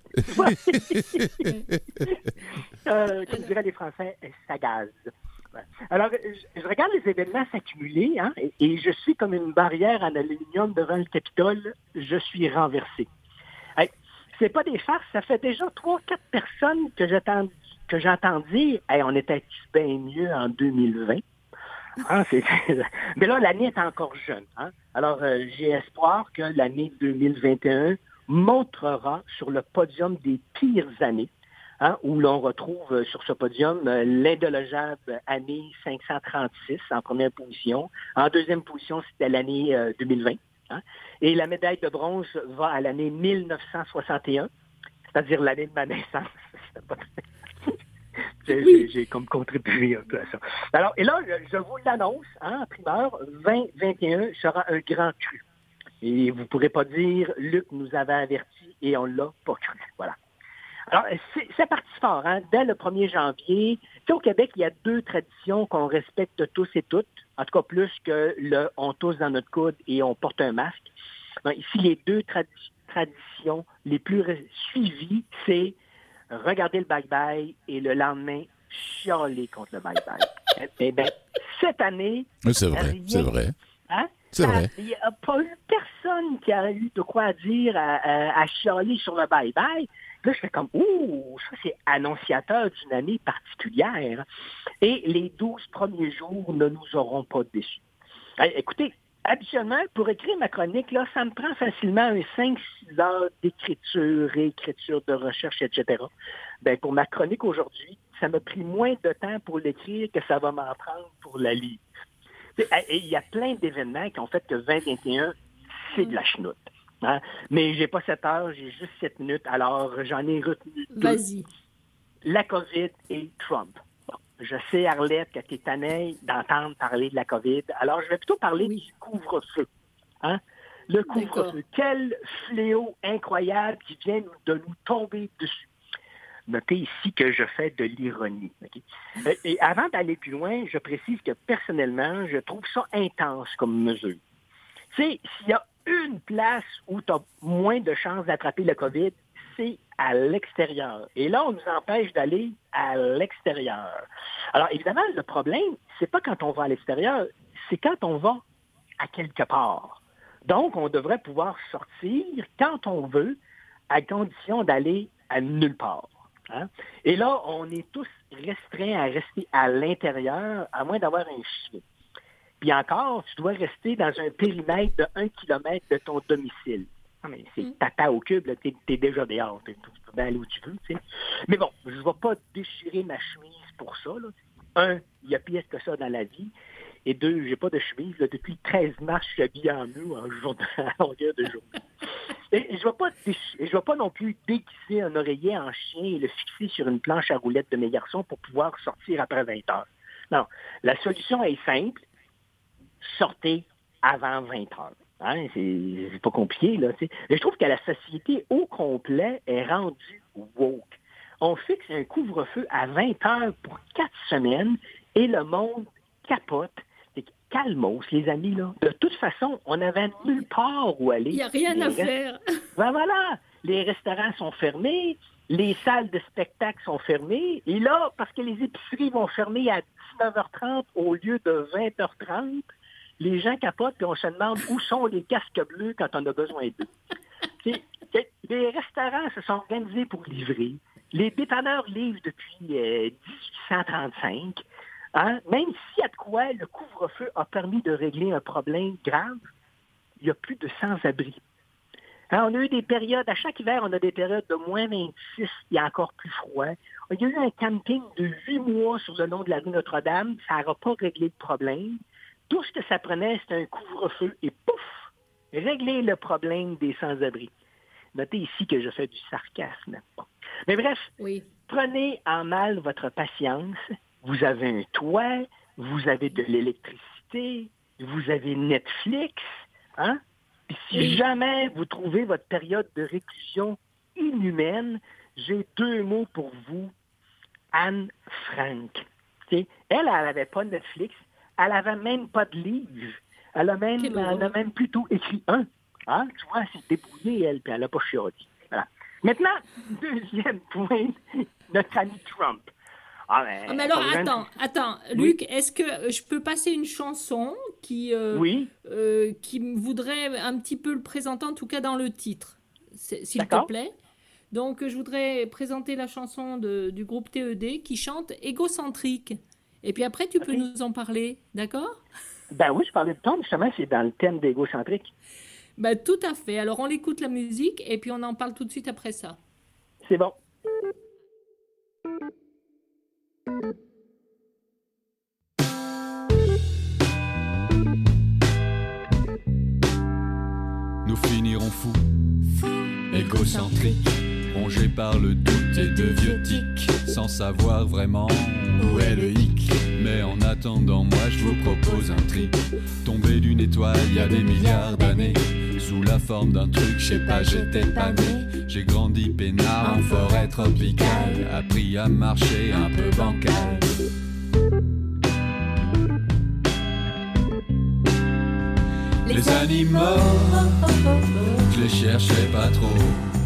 Euh, comme diraient les Français, ça gaze. Ouais. Alors, je, je regarde les événements s'accumuler, hein, et, et je suis comme une barrière en aluminium devant le Capitole. Je suis renversé. Hey, c'est pas des farces, ça fait déjà trois, quatre personnes que j'entends que j'entends dire, hey, on était bien mieux en deux mille vingt. Hein, c'est- Mais là, l'année est encore jeune. Hein? Alors, euh, j'ai espoir que l'année deux mille vingt et un montrera sur le podium des pires années, hein, où l'on retrouve euh, sur ce podium euh, l'indélogeable année cinq cent trente-six en première position. En deuxième position, c'était l'année euh, deux mille vingt. Hein? Et la médaille de bronze va à l'année mille neuf cent soixante et un, c'est-à-dire l'année de ma naissance. C'est pas très- J'ai, j'ai- j'ai comme contribué un peu à ça. Alors, et là, je, je vous l'annonce, hein, en primeur, vingt vingt et un sera un grand cru. Et vous ne pourrez pas dire, Luc nous avait averti et on ne l'a pas cru. Voilà. Alors, c'est, c'est parti fort, hein. Dès le premier janvier, tu sais, au Québec, il y a deux traditions qu'on respecte tous et toutes, en tout cas plus que le « on tousse dans notre coude et on porte un masque ». Ben, ici, les deux tradi- traditions les plus re- suivies, c'est regarder le bye-bye et le lendemain, chialer contre le bye-bye. Eh bien, cette année, Oui, c'est vrai, rien. c'est vrai. Hein? C'est Ça- vrai. Il n'y a pas eu personne qui a eu de quoi dire à, à, à chialer sur le bye-bye. Là, je fais comme, ouh, ça c'est annonciateur d'une année particulière. Et les douze premiers jours ne nous auront pas déçus. Hey, écoutez, habituellement, pour écrire ma chronique, là, ça me prend facilement un cinq six heures d'écriture, réécriture, de recherche, et cetera. Ben, pour ma chronique aujourd'hui, ça m'a pris moins de temps pour l'écrire que ça va m'en prendre pour la lire. Et il y a plein d'événements qui ont fait que vingt vingt et un, c'est de la chenoute. Hein? Mais j'ai pas sept heures, j'ai juste sept minutes, alors j'en ai retenu deux. Vas-y. La COVID et Trump. Bon, je sais, Arlette, que tu es tannée d'entendre parler de la COVID, alors je vais plutôt parler Oui. du couvre-feu. Hein? Le couvre-feu. Quel fléau incroyable qui vient nous- de nous tomber dessus. Notez ici que je fais de l'ironie. OK? Euh, Et avant d'aller plus loin, je précise que personnellement, je trouve ça intense comme mesure. Tu sais, s'il y a une place où tu as moins de chances d'attraper le COVID, c'est à l'extérieur. Et là, on nous empêche d'aller à l'extérieur. Alors, évidemment, le problème, c'est pas quand on va à l'extérieur, c'est quand on va à quelque part. Donc, on devrait pouvoir sortir quand on veut, à condition d'aller à nulle part. Hein? Et là, on est tous restreints à rester à l'intérieur, à moins d'avoir un chien. Puis encore, tu dois rester dans un périmètre de un kilomètre de ton domicile. Non, mais c'est Mm. tata au cube, là, t'es, t'es déjà dehors. T'es- tu peux bien aller où tu veux, tu sais. Mais bon, je ne vais pas déchirer ma chemise pour ça, là. Un, il y a pire que ça dans la vie. Et deux, j'ai pas de chemise. Là. Depuis le treize mars, je suis habillé en nœud en jour à longueur de jour. Et je ne vais pas déch- je vais pas non plus déguiser un oreiller en chien et le fixer sur une planche à roulettes de mes garçons pour pouvoir sortir après vingt heures. Non, la solution est simple. Sortez avant vingt heures. Hein? C'est, c'est pas compliqué, là. Tu sais. Mais je trouve que la société au complet est rendue woke. On fixe un couvre-feu à vingt heures pour quatre semaines et le monde capote. C'est calmos, les amis, là. De toute façon, on n'avait nulle part où aller. Il n'y a rien Les à rest- faire. Ben voilà, les restaurants sont fermés, les salles de spectacle sont fermées, et là, parce que les épiceries vont fermer à dix-neuf heures trente au lieu de vingt heures trente, les gens capotent et on se demande où sont les casques bleus quand on a besoin d'eux. C'est- c'est- les restaurants se sont organisés pour livrer. Les dépanneurs livrent depuis euh, dix-huit cent trente-cinq. Hein? Même s'il y a de quoi, le couvre-feu a permis de régler un problème grave. Il y a plus de sans-abri. Hein, on a eu des périodes, à chaque hiver, on a des périodes de moins vingt-six, il y a encore plus froid. Il y a eu un camping de huit mois sur le long de la rue Notre-Dame, ça n'aura pas réglé le problème. Tout ce que ça prenait, c'était un couvre-feu et pouf, régler le problème des sans-abri. Notez ici que je fais du sarcasme. Bon. Mais bref, Oui. prenez en mal votre patience. Vous avez un toit, vous avez de l'électricité, vous avez Netflix, hein? Puis si Oui. jamais vous trouvez votre période de réclusion inhumaine, j'ai deux mots pour vous. Anne Frank. Tu sais, elle, elle n'avait pas Netflix, elle n'avait même pas de livre. Elle a même, Quelle elle a horreur. même plutôt écrit un. Hein? Tu vois, elle s'est débrouillée, elle, puis elle n'a pas chialé. Voilà. Maintenant, deuxième point, notre ami Trump. Ah, ben, Ah, mais alors, pas besoin de- attends, attends. Oui. Luc, est-ce que je peux passer une chanson qui, euh, Oui, euh, qui me voudrait un petit peu le présenter, en tout cas dans le titre, c'est- s'il te D'accord. plaît? Donc, je voudrais présenter la chanson de- du groupe T E D qui chante Égocentrique. Et puis après, tu peux Ok. nous en parler, d'accord? ben oui, je parlais de Trump, justement, c'est dans le thème d'égocentrique. Bah, tout à fait. Alors, on écoute la musique et puis on en parle tout de suite après ça. C'est bon. Nous finirons fous, égocentriques, rongés par le doute et de vieux tics, sans savoir vraiment où est le hic. Mais en attendant, moi je vous propose un tri. Tombé d'une étoile il y a des milliards d'années, sous la forme d'un truc, je sais pas, j'étais pas né. J'ai grandi peinard en forêt tropicale, appris à marcher un peu bancal. Les animaux, je les cherchais pas trop.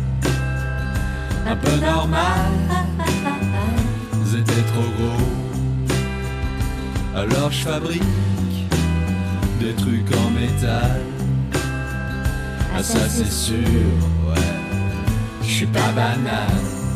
Un peu normal, c'était trop gros. Alors je fabrique des trucs en métal. Ah ça c'est sûr, ouais, je suis pas banal.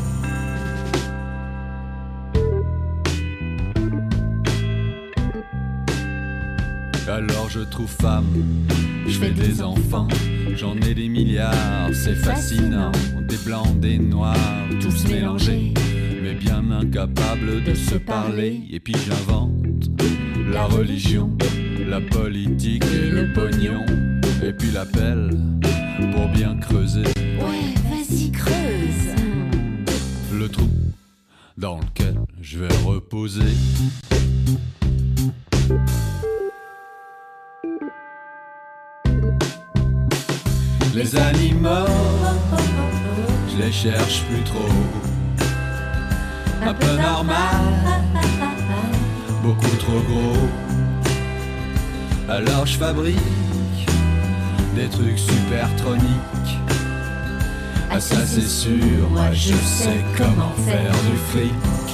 Alors je trouve femme, je fais des enfants, j'en ai des milliards, c'est fascinant. Des blancs, des noirs, tous mélangés, mais bien incapables de se parler. Et puis j'invente la religion, la politique et le pognon, et puis l'appel pour bien creuser Ouais, vas-y, creuse. le trou dans lequel je vais reposer. Les animaux, je les cherche plus trop. Un peu normal, beaucoup trop gros. Alors je fabrique des trucs supertroniques. Ah ça c'est sûr, moi je sais comment faire du fric.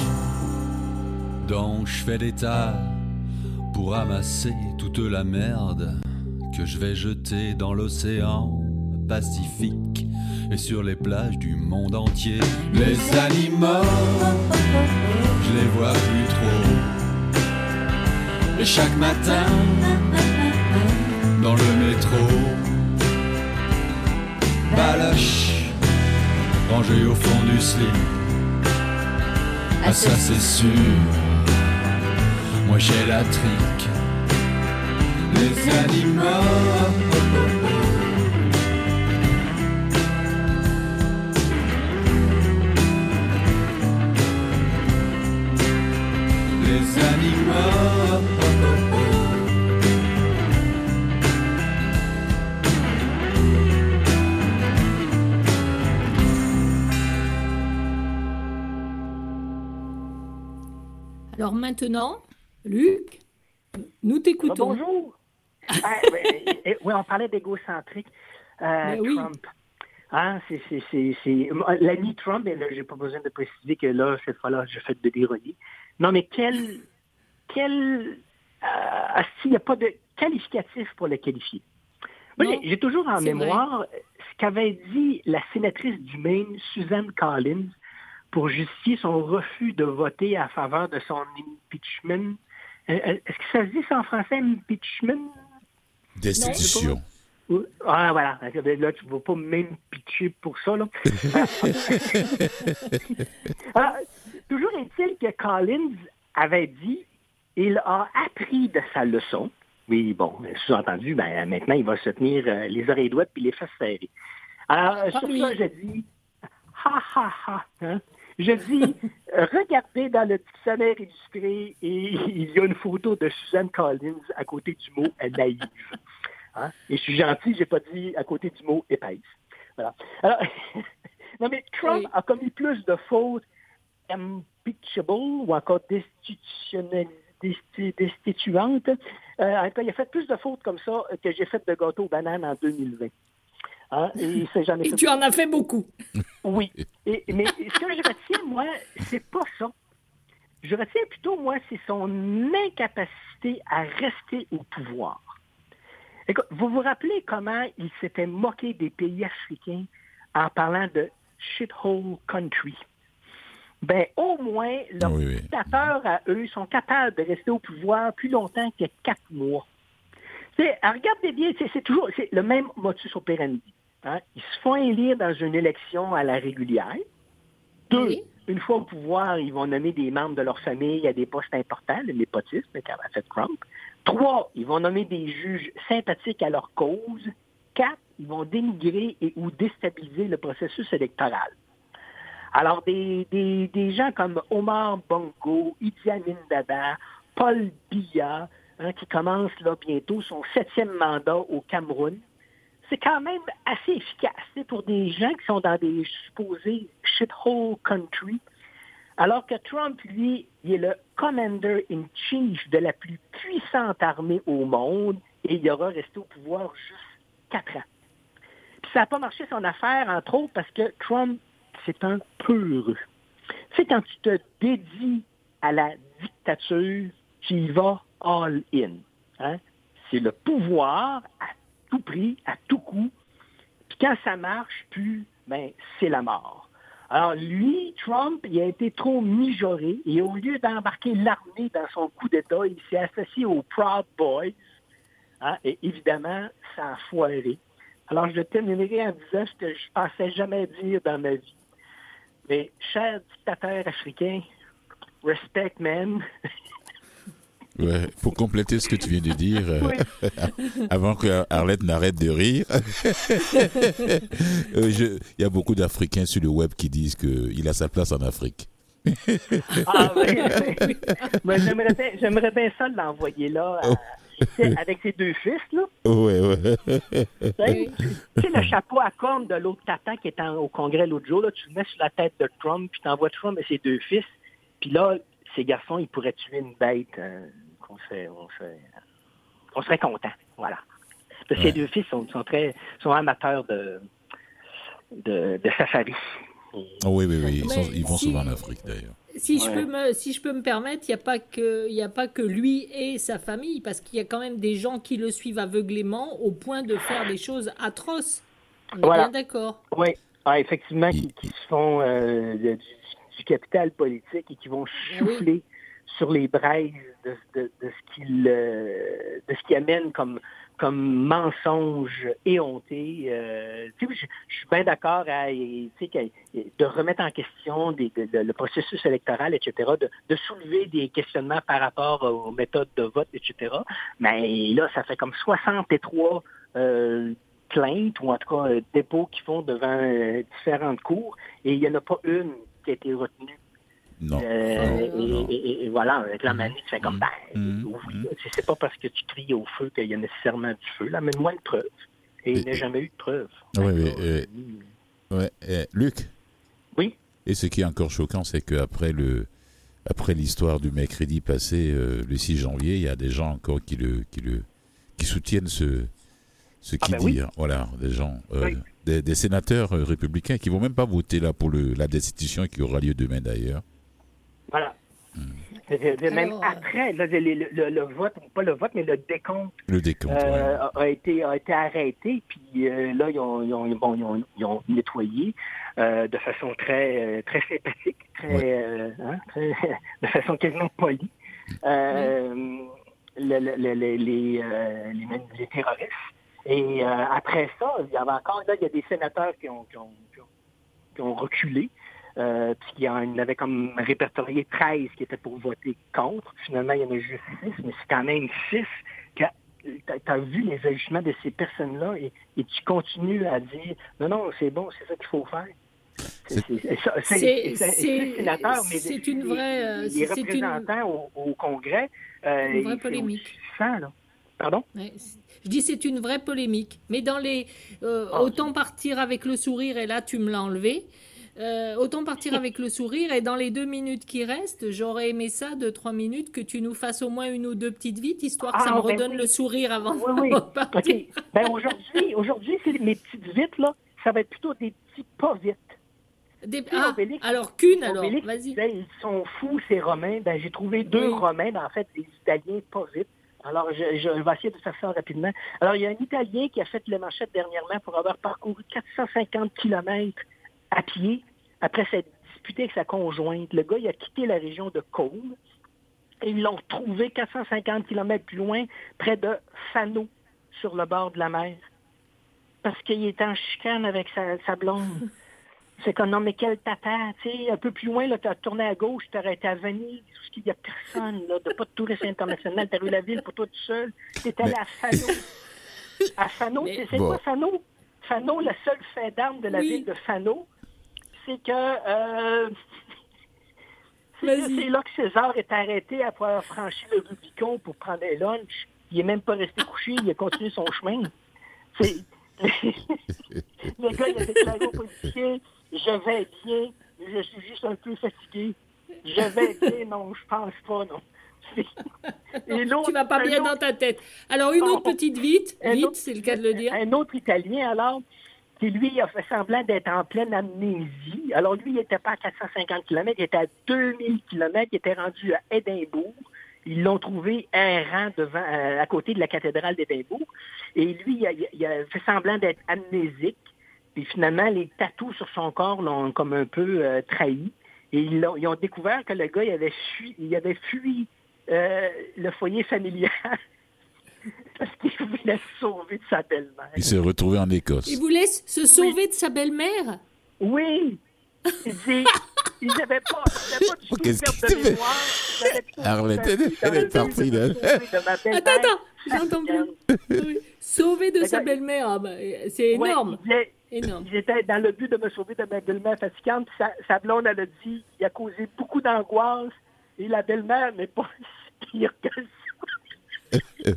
Donc je fais des tas pour ramasser toute la merde que je vais jeter dans l'océan Pacifique et sur les plages du monde entier. Les animaux, je les vois plus trop. Et chaque matin, dans le métro, baloche, rangée au fond du slip. Ah ça c'est sûr, moi j'ai la trique. Les animaux, les animaux. Alors maintenant, Luc, nous t'écoutons. Bonjour. Ah, ouais, et- oui, on parlait d'égocentrique. Euh, Mais oui. Trump. Hein, c'est, c'est, c'est, c'est... L'ami Trump, et là, j'ai pas besoin de préciser que là, cette fois-là, je fais de l'ironie. Non, mais quel... quel euh, s'il n'y a pas de qualificatif pour le qualifier. Moi, Non, j'ai, j'ai toujours en c'est mémoire ce qu'avait dit la sénatrice du Maine, Suzanne Collins, pour justifier son refus de voter à faveur de son impeachment. Euh, Est-ce que ça se dit ça en français, impeachment? Destitution. Ou- Ah, voilà. Là, tu ne vas pas même pitcher pour ça, là. Alors, toujours est-il que Collins avait dit il a appris de sa leçon. Oui, bon, sous-entendu, ben, maintenant, il va se tenir euh, les oreilles droites puis les fesses serrées. Alors, euh, Pas sur lui. ça, je dis, ha, ha, ha. Hein? Je dis, euh, regardez dans le dictionnaire illustré et il y a une photo de Suzanne Collins à côté du mot euh, naïve. Hein? Et je suis gentil, j'ai pas dit à côté du mot épaisse. Voilà. Alors, non, mais Trump Oui. a commis plus de fautes impeachable ou encore destitutionnelles- desti- destituantes. Euh, en tout cas, il a fait plus de fautes comme ça que j'ai fait de gâteaux aux bananes en deux mille vingt. Hein? Et ça, j'en ai Et fait tu en as fait beaucoup. oui. Et, mais ce que je retiens, moi, c'est pas ça. Je retiens plutôt, moi, c'est son incapacité à rester au pouvoir. Écoute, vous vous rappelez comment il s'était moqué des pays africains en parlant de shithole country? Ben, au moins, leurs Oui, oui. dictateurs à eux sont capables de rester au pouvoir plus longtemps que quatre mois. Tu sais, regardez bien, c'est, c'est toujours c'est le même modus operandi. Hein? Ils se font élire dans une élection à la régulière. Deux, Oui. une fois au pouvoir, ils vont nommer des membres de leur famille à des postes importants, le népotisme, qu'avait fait Trump. Trois, ils vont nommer des juges sympathiques à leur cause. Quatre, ils vont dénigrer et ou déstabiliser le processus électoral. Alors, des, des, des gens comme Omar Bongo, Idi Amin Dada, Paul Biya, hein, qui commence là bientôt son septième mandat au Cameroun, c'est quand même assez efficace c'est pour des gens qui sont dans des supposés shithole country, alors que Trump, lui, il est le commander-in-chief de la plus puissante armée au monde et il aura resté au pouvoir juste quatre ans. Puis ça n'a pas marché son affaire, entre autres, parce que Trump, c'est un peureux. Tu sais, quand tu te dédies à la dictature, tu y vas all-in. Hein? C'est le pouvoir à tout prix, à tout coup. Puis quand ça marche plus, ben, c'est la mort. Alors lui, Trump, il a été trop mijauré et au lieu d'embarquer l'armée dans son coup d'État, il s'est associé aux Proud Boys. Hein? Et évidemment, ça a foiré. Alors je terminerai en disant ce que je pensais jamais dire dans ma vie. Mais cher dictateur africain, respect, man. Ouais, pour compléter ce que tu viens de dire, euh, Oui. avant que Arlette n'arrête de rire, euh, je- il y a beaucoup d'Africains sur le web qui disent qu'il a sa place en Afrique. Ah oui, oui. Mais j'aimerais bien, j'aimerais bien ça l'envoyer là, à- tu sais, avec ses deux fils, là. Ouais, ouais. Tu sais, Tu sais, le chapeau à cornes de l'autre tata qui est en- au Congrès l'autre jour, là, tu le mets sur la tête de Trump, puis t'envoies Trump et ses deux fils, puis là, ces garçons, ils pourraient tuer une bête euh, qu'on serait, on serait, on serait content, voilà. Parce que Ouais. ces deux fils sont, sont très, sont amateurs de, de, de safari. Oh, oui, oui, oui. Ils, sont- Mais ils vont si- souvent en Afrique, d'ailleurs. Si je, Ouais. peux me, si je peux me permettre, il n'y a, pas que- il y a pas que lui et sa famille, parce qu'il y a quand même des gens qui le suivent aveuglément au point de faire des choses atroces. On est Voilà. bien d'accord. Oui, ah, effectivement, qui, Il- qui se font euh, du, du capital politique et qui vont Ben oui. souffler sur les braises de, de, de ce qu'il euh, de ce qui amène comme comme mensonge éhonté. Euh, tu sais, je, je suis bien d'accord à, tu sais, que- de remettre en question des, de- de- le processus électoral, et cetera, de, de soulever des questionnements par rapport aux méthodes de vote, et cetera. Mais là, ça fait comme soixante-trois euh, plaintes, ou en tout cas euh, dépôts qui font devant euh, différentes cours, et il n'y en a pas une qui a été retenue. Non. Euh, non, non. et, et- et voilà, avec la manie, tu fais comme, ben, Mhm. oui, c'est- c'est pas parce que tu cries au feu qu'il y a nécessairement du feu, là, mais moins de preuves. Et il n'y a Et- jamais eu de preuves. Oui, oui, Alors, euh, Ouais. Eh, Luc, oui. et ce qui est encore choquant, c'est qu'après le, après l'histoire du mercredi passé, euh, le six janvier, il y a des gens encore qui le, qui le, qui soutiennent ce, ce Ah qu'il ben dit. oui. hein. Voilà, des gens, euh, Oui. des, des sénateurs euh, républicains qui vont même pas voter là pour le, la destitution qui aura lieu demain d'ailleurs. Voilà. C'est- c'est- c'est Même Alors, après, là, le, le- le- le vote, pas le vote, mais le décompte Le décompte. euh, ouais. a, a été, a été arrêté. Puis euh, là, ils ont, ils ont, bon, ils ont, ils ont nettoyé euh, de façon très, euh, très sympathique, très, Ouais. euh, hein, très- de façon quasiment polie. Euh, le- le- le- le- les, euh, les, les terroristes. Et euh, après ça, il y avait encore, là, il y a des sénateurs qui ont, qui ont, qui ont, qui ont reculé. Euh, puis il y en avait comme répertorié treize qui étaient pour voter contre. Finalement, il y en a juste six, mais c'est quand même six que tu as vu les agissements de ces personnes-là et, et tu continues à dire non, non, c'est bon, c'est ça qu'il faut faire. C'est, c'est, c'est, ça, c'est, C'est- c'est, c'est- c'est sénateur, mais c'est les- une vraie, euh, les, c'est- les c'est une- représentants au, au Congrès, euh, Une vraie c'est polémique. suffisant, là. Pardon? Ouais, c'est- je dis c'est une vraie polémique. Mais dans les euh, Ah, autant partir avec le sourire et là tu me l'as enlevé. Euh, autant partir avec le sourire et dans les deux minutes qui restent, j'aurais aimé ça de trois minutes que tu nous fasses au moins une ou deux petites vites histoire que Ah, ça me ben redonne oui. le sourire avant Oui, oui. de repartir. OK. Ben, aujourd'hui, aujourd'hui, c'est mes petites vites, là. Ça va être plutôt des petits pas vite. Des- Tu sais, Ah, Obélix- alors qu'une alors, Obélix vas-y. disait, ils sont fous, ces Romains. Ben, j'ai trouvé deux Oui. Romains, ben, en fait, des Italiens pas vite. Alors, je, je vais essayer de faire ça rapidement. Alors, il y a un Italien qui a fait les manchettes dernièrement pour avoir parcouru quatre cent cinquante kilomètres à pied après s'être disputé avec sa conjointe. Le gars, il a quitté la région de Côme et ils l'ont retrouvé quatre cent cinquante kilomètres plus loin, près de Fano, sur le bord de la mer. Parce qu'il était en chicane avec sa, sa blonde. C'est comme, non, mais quel tata, tu sais, un peu plus loin, là, tu as tourné à gauche, tu arrêté à Venise, où il n'y a personne, là, de pas de tourisme international, tu as eu la ville pour toi tout seul, tu es allé Mais- à Fano. À Fano, Mais- c'est c'est Bon. quoi Fano? Fano, le seul fait d'armes de la Oui. ville de Fano, c'est que, euh, c'est que Vas-y. c'est là que César est arrêté après avoir franchi le Rubicon pour prendre un lunch. Il est même pas resté couché, il a continué son chemin. C'est... Le gars, il a déclaré aux policiers, je vais bien, je suis juste un peu fatigué. Je vais bien, non, je pense pas, non. Et l'autre- Tu vas pas un bien autre- dans ta tête. Alors une autre Non. petite vite, un vite, autre- c'est le cas de le dire. Un autre Italien, alors, qui lui a fait semblant d'être en pleine amnésie. Alors lui, il n'était pas à quatre cent cinquante kilomètres, il était à deux mille kilomètres, il était rendu à Édimbourg. Ils l'ont trouvé errant devant, euh, à côté de la cathédrale d'Édimbourg. Et lui, il a, il a fait semblant d'être amnésique. Puis finalement, les tatous sur son corps l'ont comme un peu euh, trahi. Et ils, l'ont- ils ont découvert que le gars, il avait fui, il avait fui euh, le foyer familial parce qu'il voulait se sauver de sa belle-mère. Il s'est retrouvé en Écosse. Il voulait se sauver de sa belle-mère. Oui! Il dit, ils n'avaient pas, ils avaient pas du tout Qu'est-ce perte qu'il de fait? mémoire. Ils avaient tout Arlette, fait elle- dans elle le est but partie, de là. me sauver de ma belle-mère. Attends, attends, j'entends plus. Oui. Sauver de Le sa gars- belle-mère, ah bah, c'est Ouais, énorme. il disait- Énorme. Ils étaient dans le but de me sauver de ma belle-mère fatigante. Puis Sa, sa blonde, elle a dit, il a causé beaucoup d'angoisse. Et la belle-mère n'est pas si pire que ça.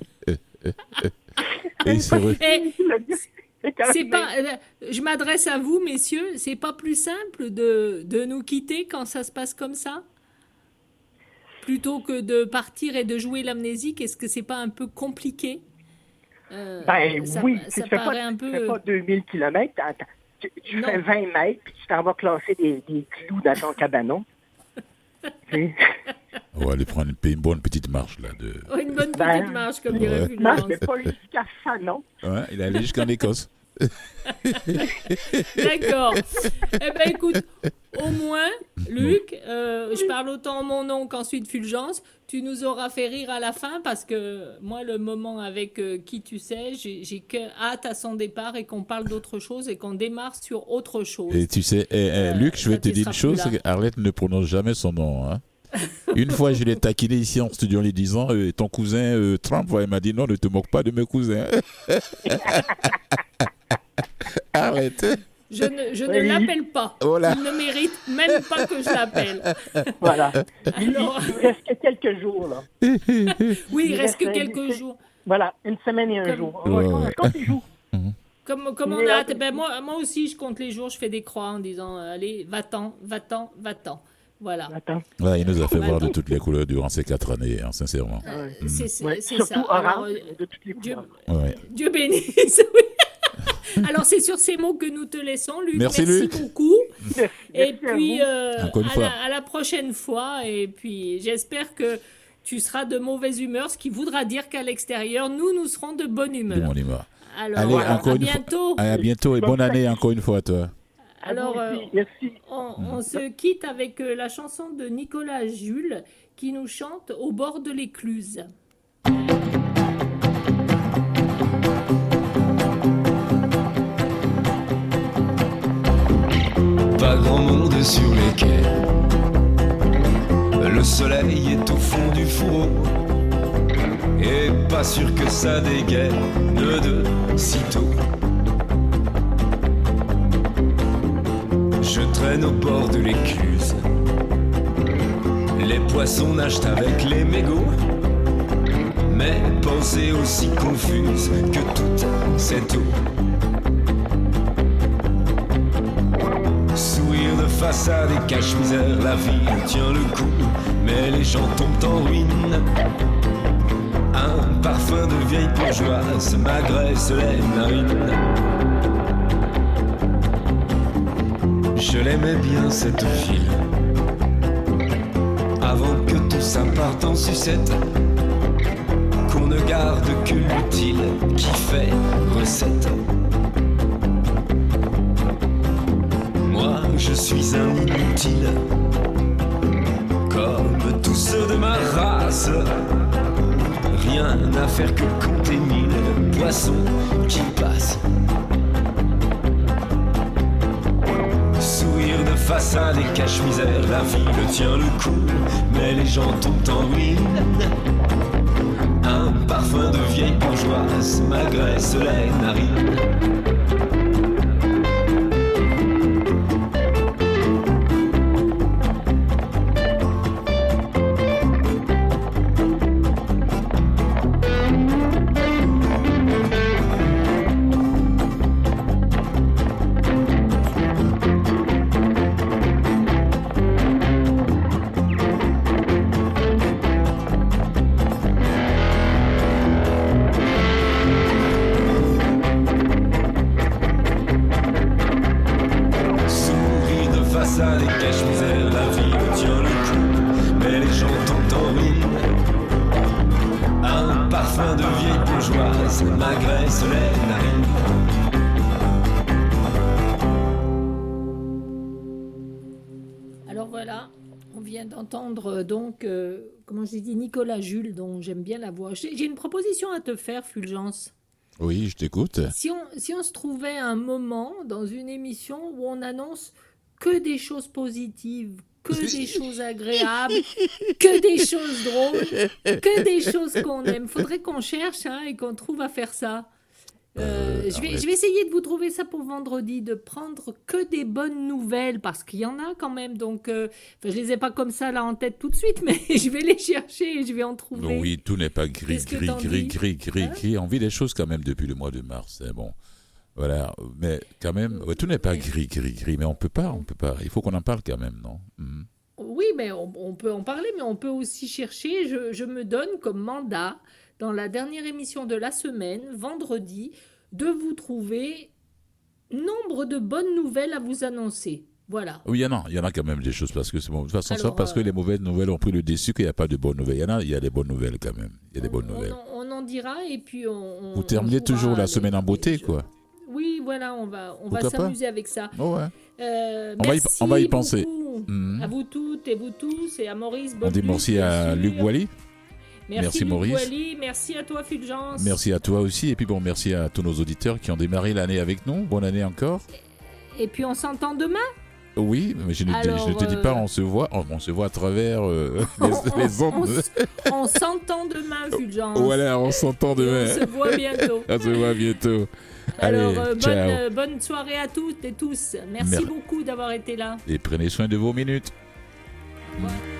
Et il s'est re- Eh, Le gars, c'est quand c'est même- pas, euh, je m'adresse à vous, messieurs, c'est pas plus simple de, de nous quitter quand ça se passe comme ça? Plutôt que de partir et de jouer l'amnésique, est-ce que c'est pas un peu compliqué? Euh, Ben ça, oui, ça tu fais paraît pas, un tu peu. fais pas deux mille kilomètres, t'en- t'en- tu, tu Non. fais vingt mètres, puis tu t'en vas classer des, des clous dans ton cabanon. Tu sais. On va aller prendre une, une bonne petite marche là. De... Oh, une bonne petite Ben, marche, comme dirait ouais. Fulgence. Non, mais pas jusqu'à ça, non. Ouais, il est allé jusqu'en Écosse. D'accord. Eh ben écoute, au moins, Luc, euh, je parle autant en mon nom qu'ensuite Fulgence, tu nous auras fait rire à la fin parce que moi, le moment avec euh, qui tu sais, j'ai j'ai que hâte à son départ et qu'on parle d'autre chose et qu'on démarre sur autre chose. Et tu sais, eh, eh, Euh, Luc, je vais ça, te tu dire seras une chose, plus là. c'est qu'Arlette ne prononce jamais son nom. Hein. Une fois, je l'ai taquiné ici en studio en lui disant euh, ton cousin euh, Trump, ouais, il m'a dit non, ne te moque pas de mes cousins. Arrête. Je ne, je ne Oui. l'appelle pas. Voilà. Il ne mérite même pas que je l'appelle. Voilà. Il, Alors- il reste que quelques jours, là. Oui, il Il reste que reste- quelques c'est- jours. Voilà, une semaine et un Comme- jour. Ouais, Ouais, ouais. Je compte les jours. Comme, comme on Mais, a euh, hâte, ben moi, moi aussi, je compte les jours, je fais des croix en disant euh, allez, va-t'en, va-t'en, va-t'en. Voilà. Attends. Ouais, il nous a fait Bah, voir de donc- toutes les couleurs durant ces quatre années, hein, sincèrement. Euh, c'est c'est- Ouais, c'est surtout ça. Alors, orange, euh, de toutes les Dieu, couleurs. Ouais. Dieu bénisse. Oui. Alors, c'est sur ces mots que nous te laissons, Luc. Merci, Luc. beaucoup. Merci, Et merci à puis, vous. euh, Encore une à, fois. la, à la prochaine fois. Et puis, j'espère que tu seras de mauvaise humeur, ce qui voudra dire qu'à l'extérieur, nous, nous serons de bonne De humeur. mon humeur. Alors, Allez, à encore une bientôt. fois. À bientôt et bonne année encore une fois à toi. À vous Alors, euh, aussi, merci. On, on se quitte avec euh, la chanson de Nicolas Jules qui nous chante Au bord de l'écluse. Pas grand monde sur les quais. Le soleil est au fond du fourreau. Et pas sûr que ça dégaine de sitôt. Je traîne au bord de l'écluse. Les poissons nagent avec les mégots. Mes pensées aussi confuses que toute cette eau. Sourire de façade et cache-misère, la vie tient le coup, mais les gens tombent en ruine. Un parfum de vieille bourgeoise m'agresse les narines. Je l'aimais bien cette ville, avant que tout ça parte en sucette. Qu'on ne garde que l'utile qui fait recette. Moi, je suis un inutile, comme tous ceux de ma race. Rien à faire que compter mille poissons qui passent. Sourire de façade et cache-misère, la ville tient le coup, mais les gens tombent en ruine. Un parfum de vieille bourgeoise m'agresse les narines. Entendre donc, euh, comment j'ai dit, Nicolas Jules, dont j'aime bien la voix. J'ai, j'ai une proposition à te faire, Fulgence. Oui, je t'écoute. Si on, si on se trouvait un moment dans une émission où on annonce que des choses positives, que des choses agréables, que des choses drôles, que des choses qu'on aime. Faudrait qu'on cherche hein, et qu'on trouve à faire ça. Euh, euh, je, vais, je vais essayer de vous trouver ça pour vendredi, de prendre que des bonnes nouvelles, parce qu'il y en a quand même, donc euh, je les ai pas comme ça là en tête tout de suite, mais je vais les chercher et je vais en trouver. Non, oui, tout n'est pas gris, Qu'est-ce que gris, t'en gris, dis gris, gris, Hein gris. On vit des choses quand même depuis le mois de mars, hein, bon. Voilà, mais quand même, ouais, tout n'est pas gris, gris, gris, mais on peut pas, on peut pas. Il faut qu'on en parle quand même, non Mhm. Oui, mais on, on peut en parler, mais on peut aussi chercher. Je, je me donne comme mandat, dans la dernière émission de la semaine, vendredi, de vous trouver nombre de bonnes nouvelles à vous annoncer. Voilà. Oui, il y en a, il y en a quand même des choses, parce que c'est bon. De toute façon, Alors, ça, parce euh, que les mauvaises nouvelles ont pris le dessus, qu'il n'y a pas de bonnes nouvelles. Il y en a, il y a des bonnes nouvelles quand même. Il y a des bonnes on, nouvelles. on, en- on en dira et puis on. on- Vous on terminez jouera toujours la les- semaine en beauté, les- quoi. Oui, voilà, on va, on va Pourquoi pas s'amuser avec ça. Oh, ouais. Euh, On va y- merci on va y penser. beaucoup Mhm. À vous toutes et vous tous, et à Maurice On Bobus, dit merci bien à sûr. Luc Boilly. Merci, Merci, Luc Maurice. Boilly, merci à toi Fulgence. Merci à toi aussi. Et puis bon, merci à tous nos auditeurs qui ont démarré l'année avec nous. Bonne année encore. Et puis on s'entend demain. Oui, mais je ne, te- Alors, je ne te dis euh, pas, on se voit, on, on se voit à travers euh, On, les, on- les ondes. on s- on s'entend demain, Fulgence. Voilà, on s'entend Et demain. on se voit bientôt. On se voit bientôt. Allez, Alors, euh, bonne, ciao. euh, bonne soirée à toutes et tous. Merci Mer- beaucoup d'avoir été là. Et prenez soin de vos minutes. Au revoir.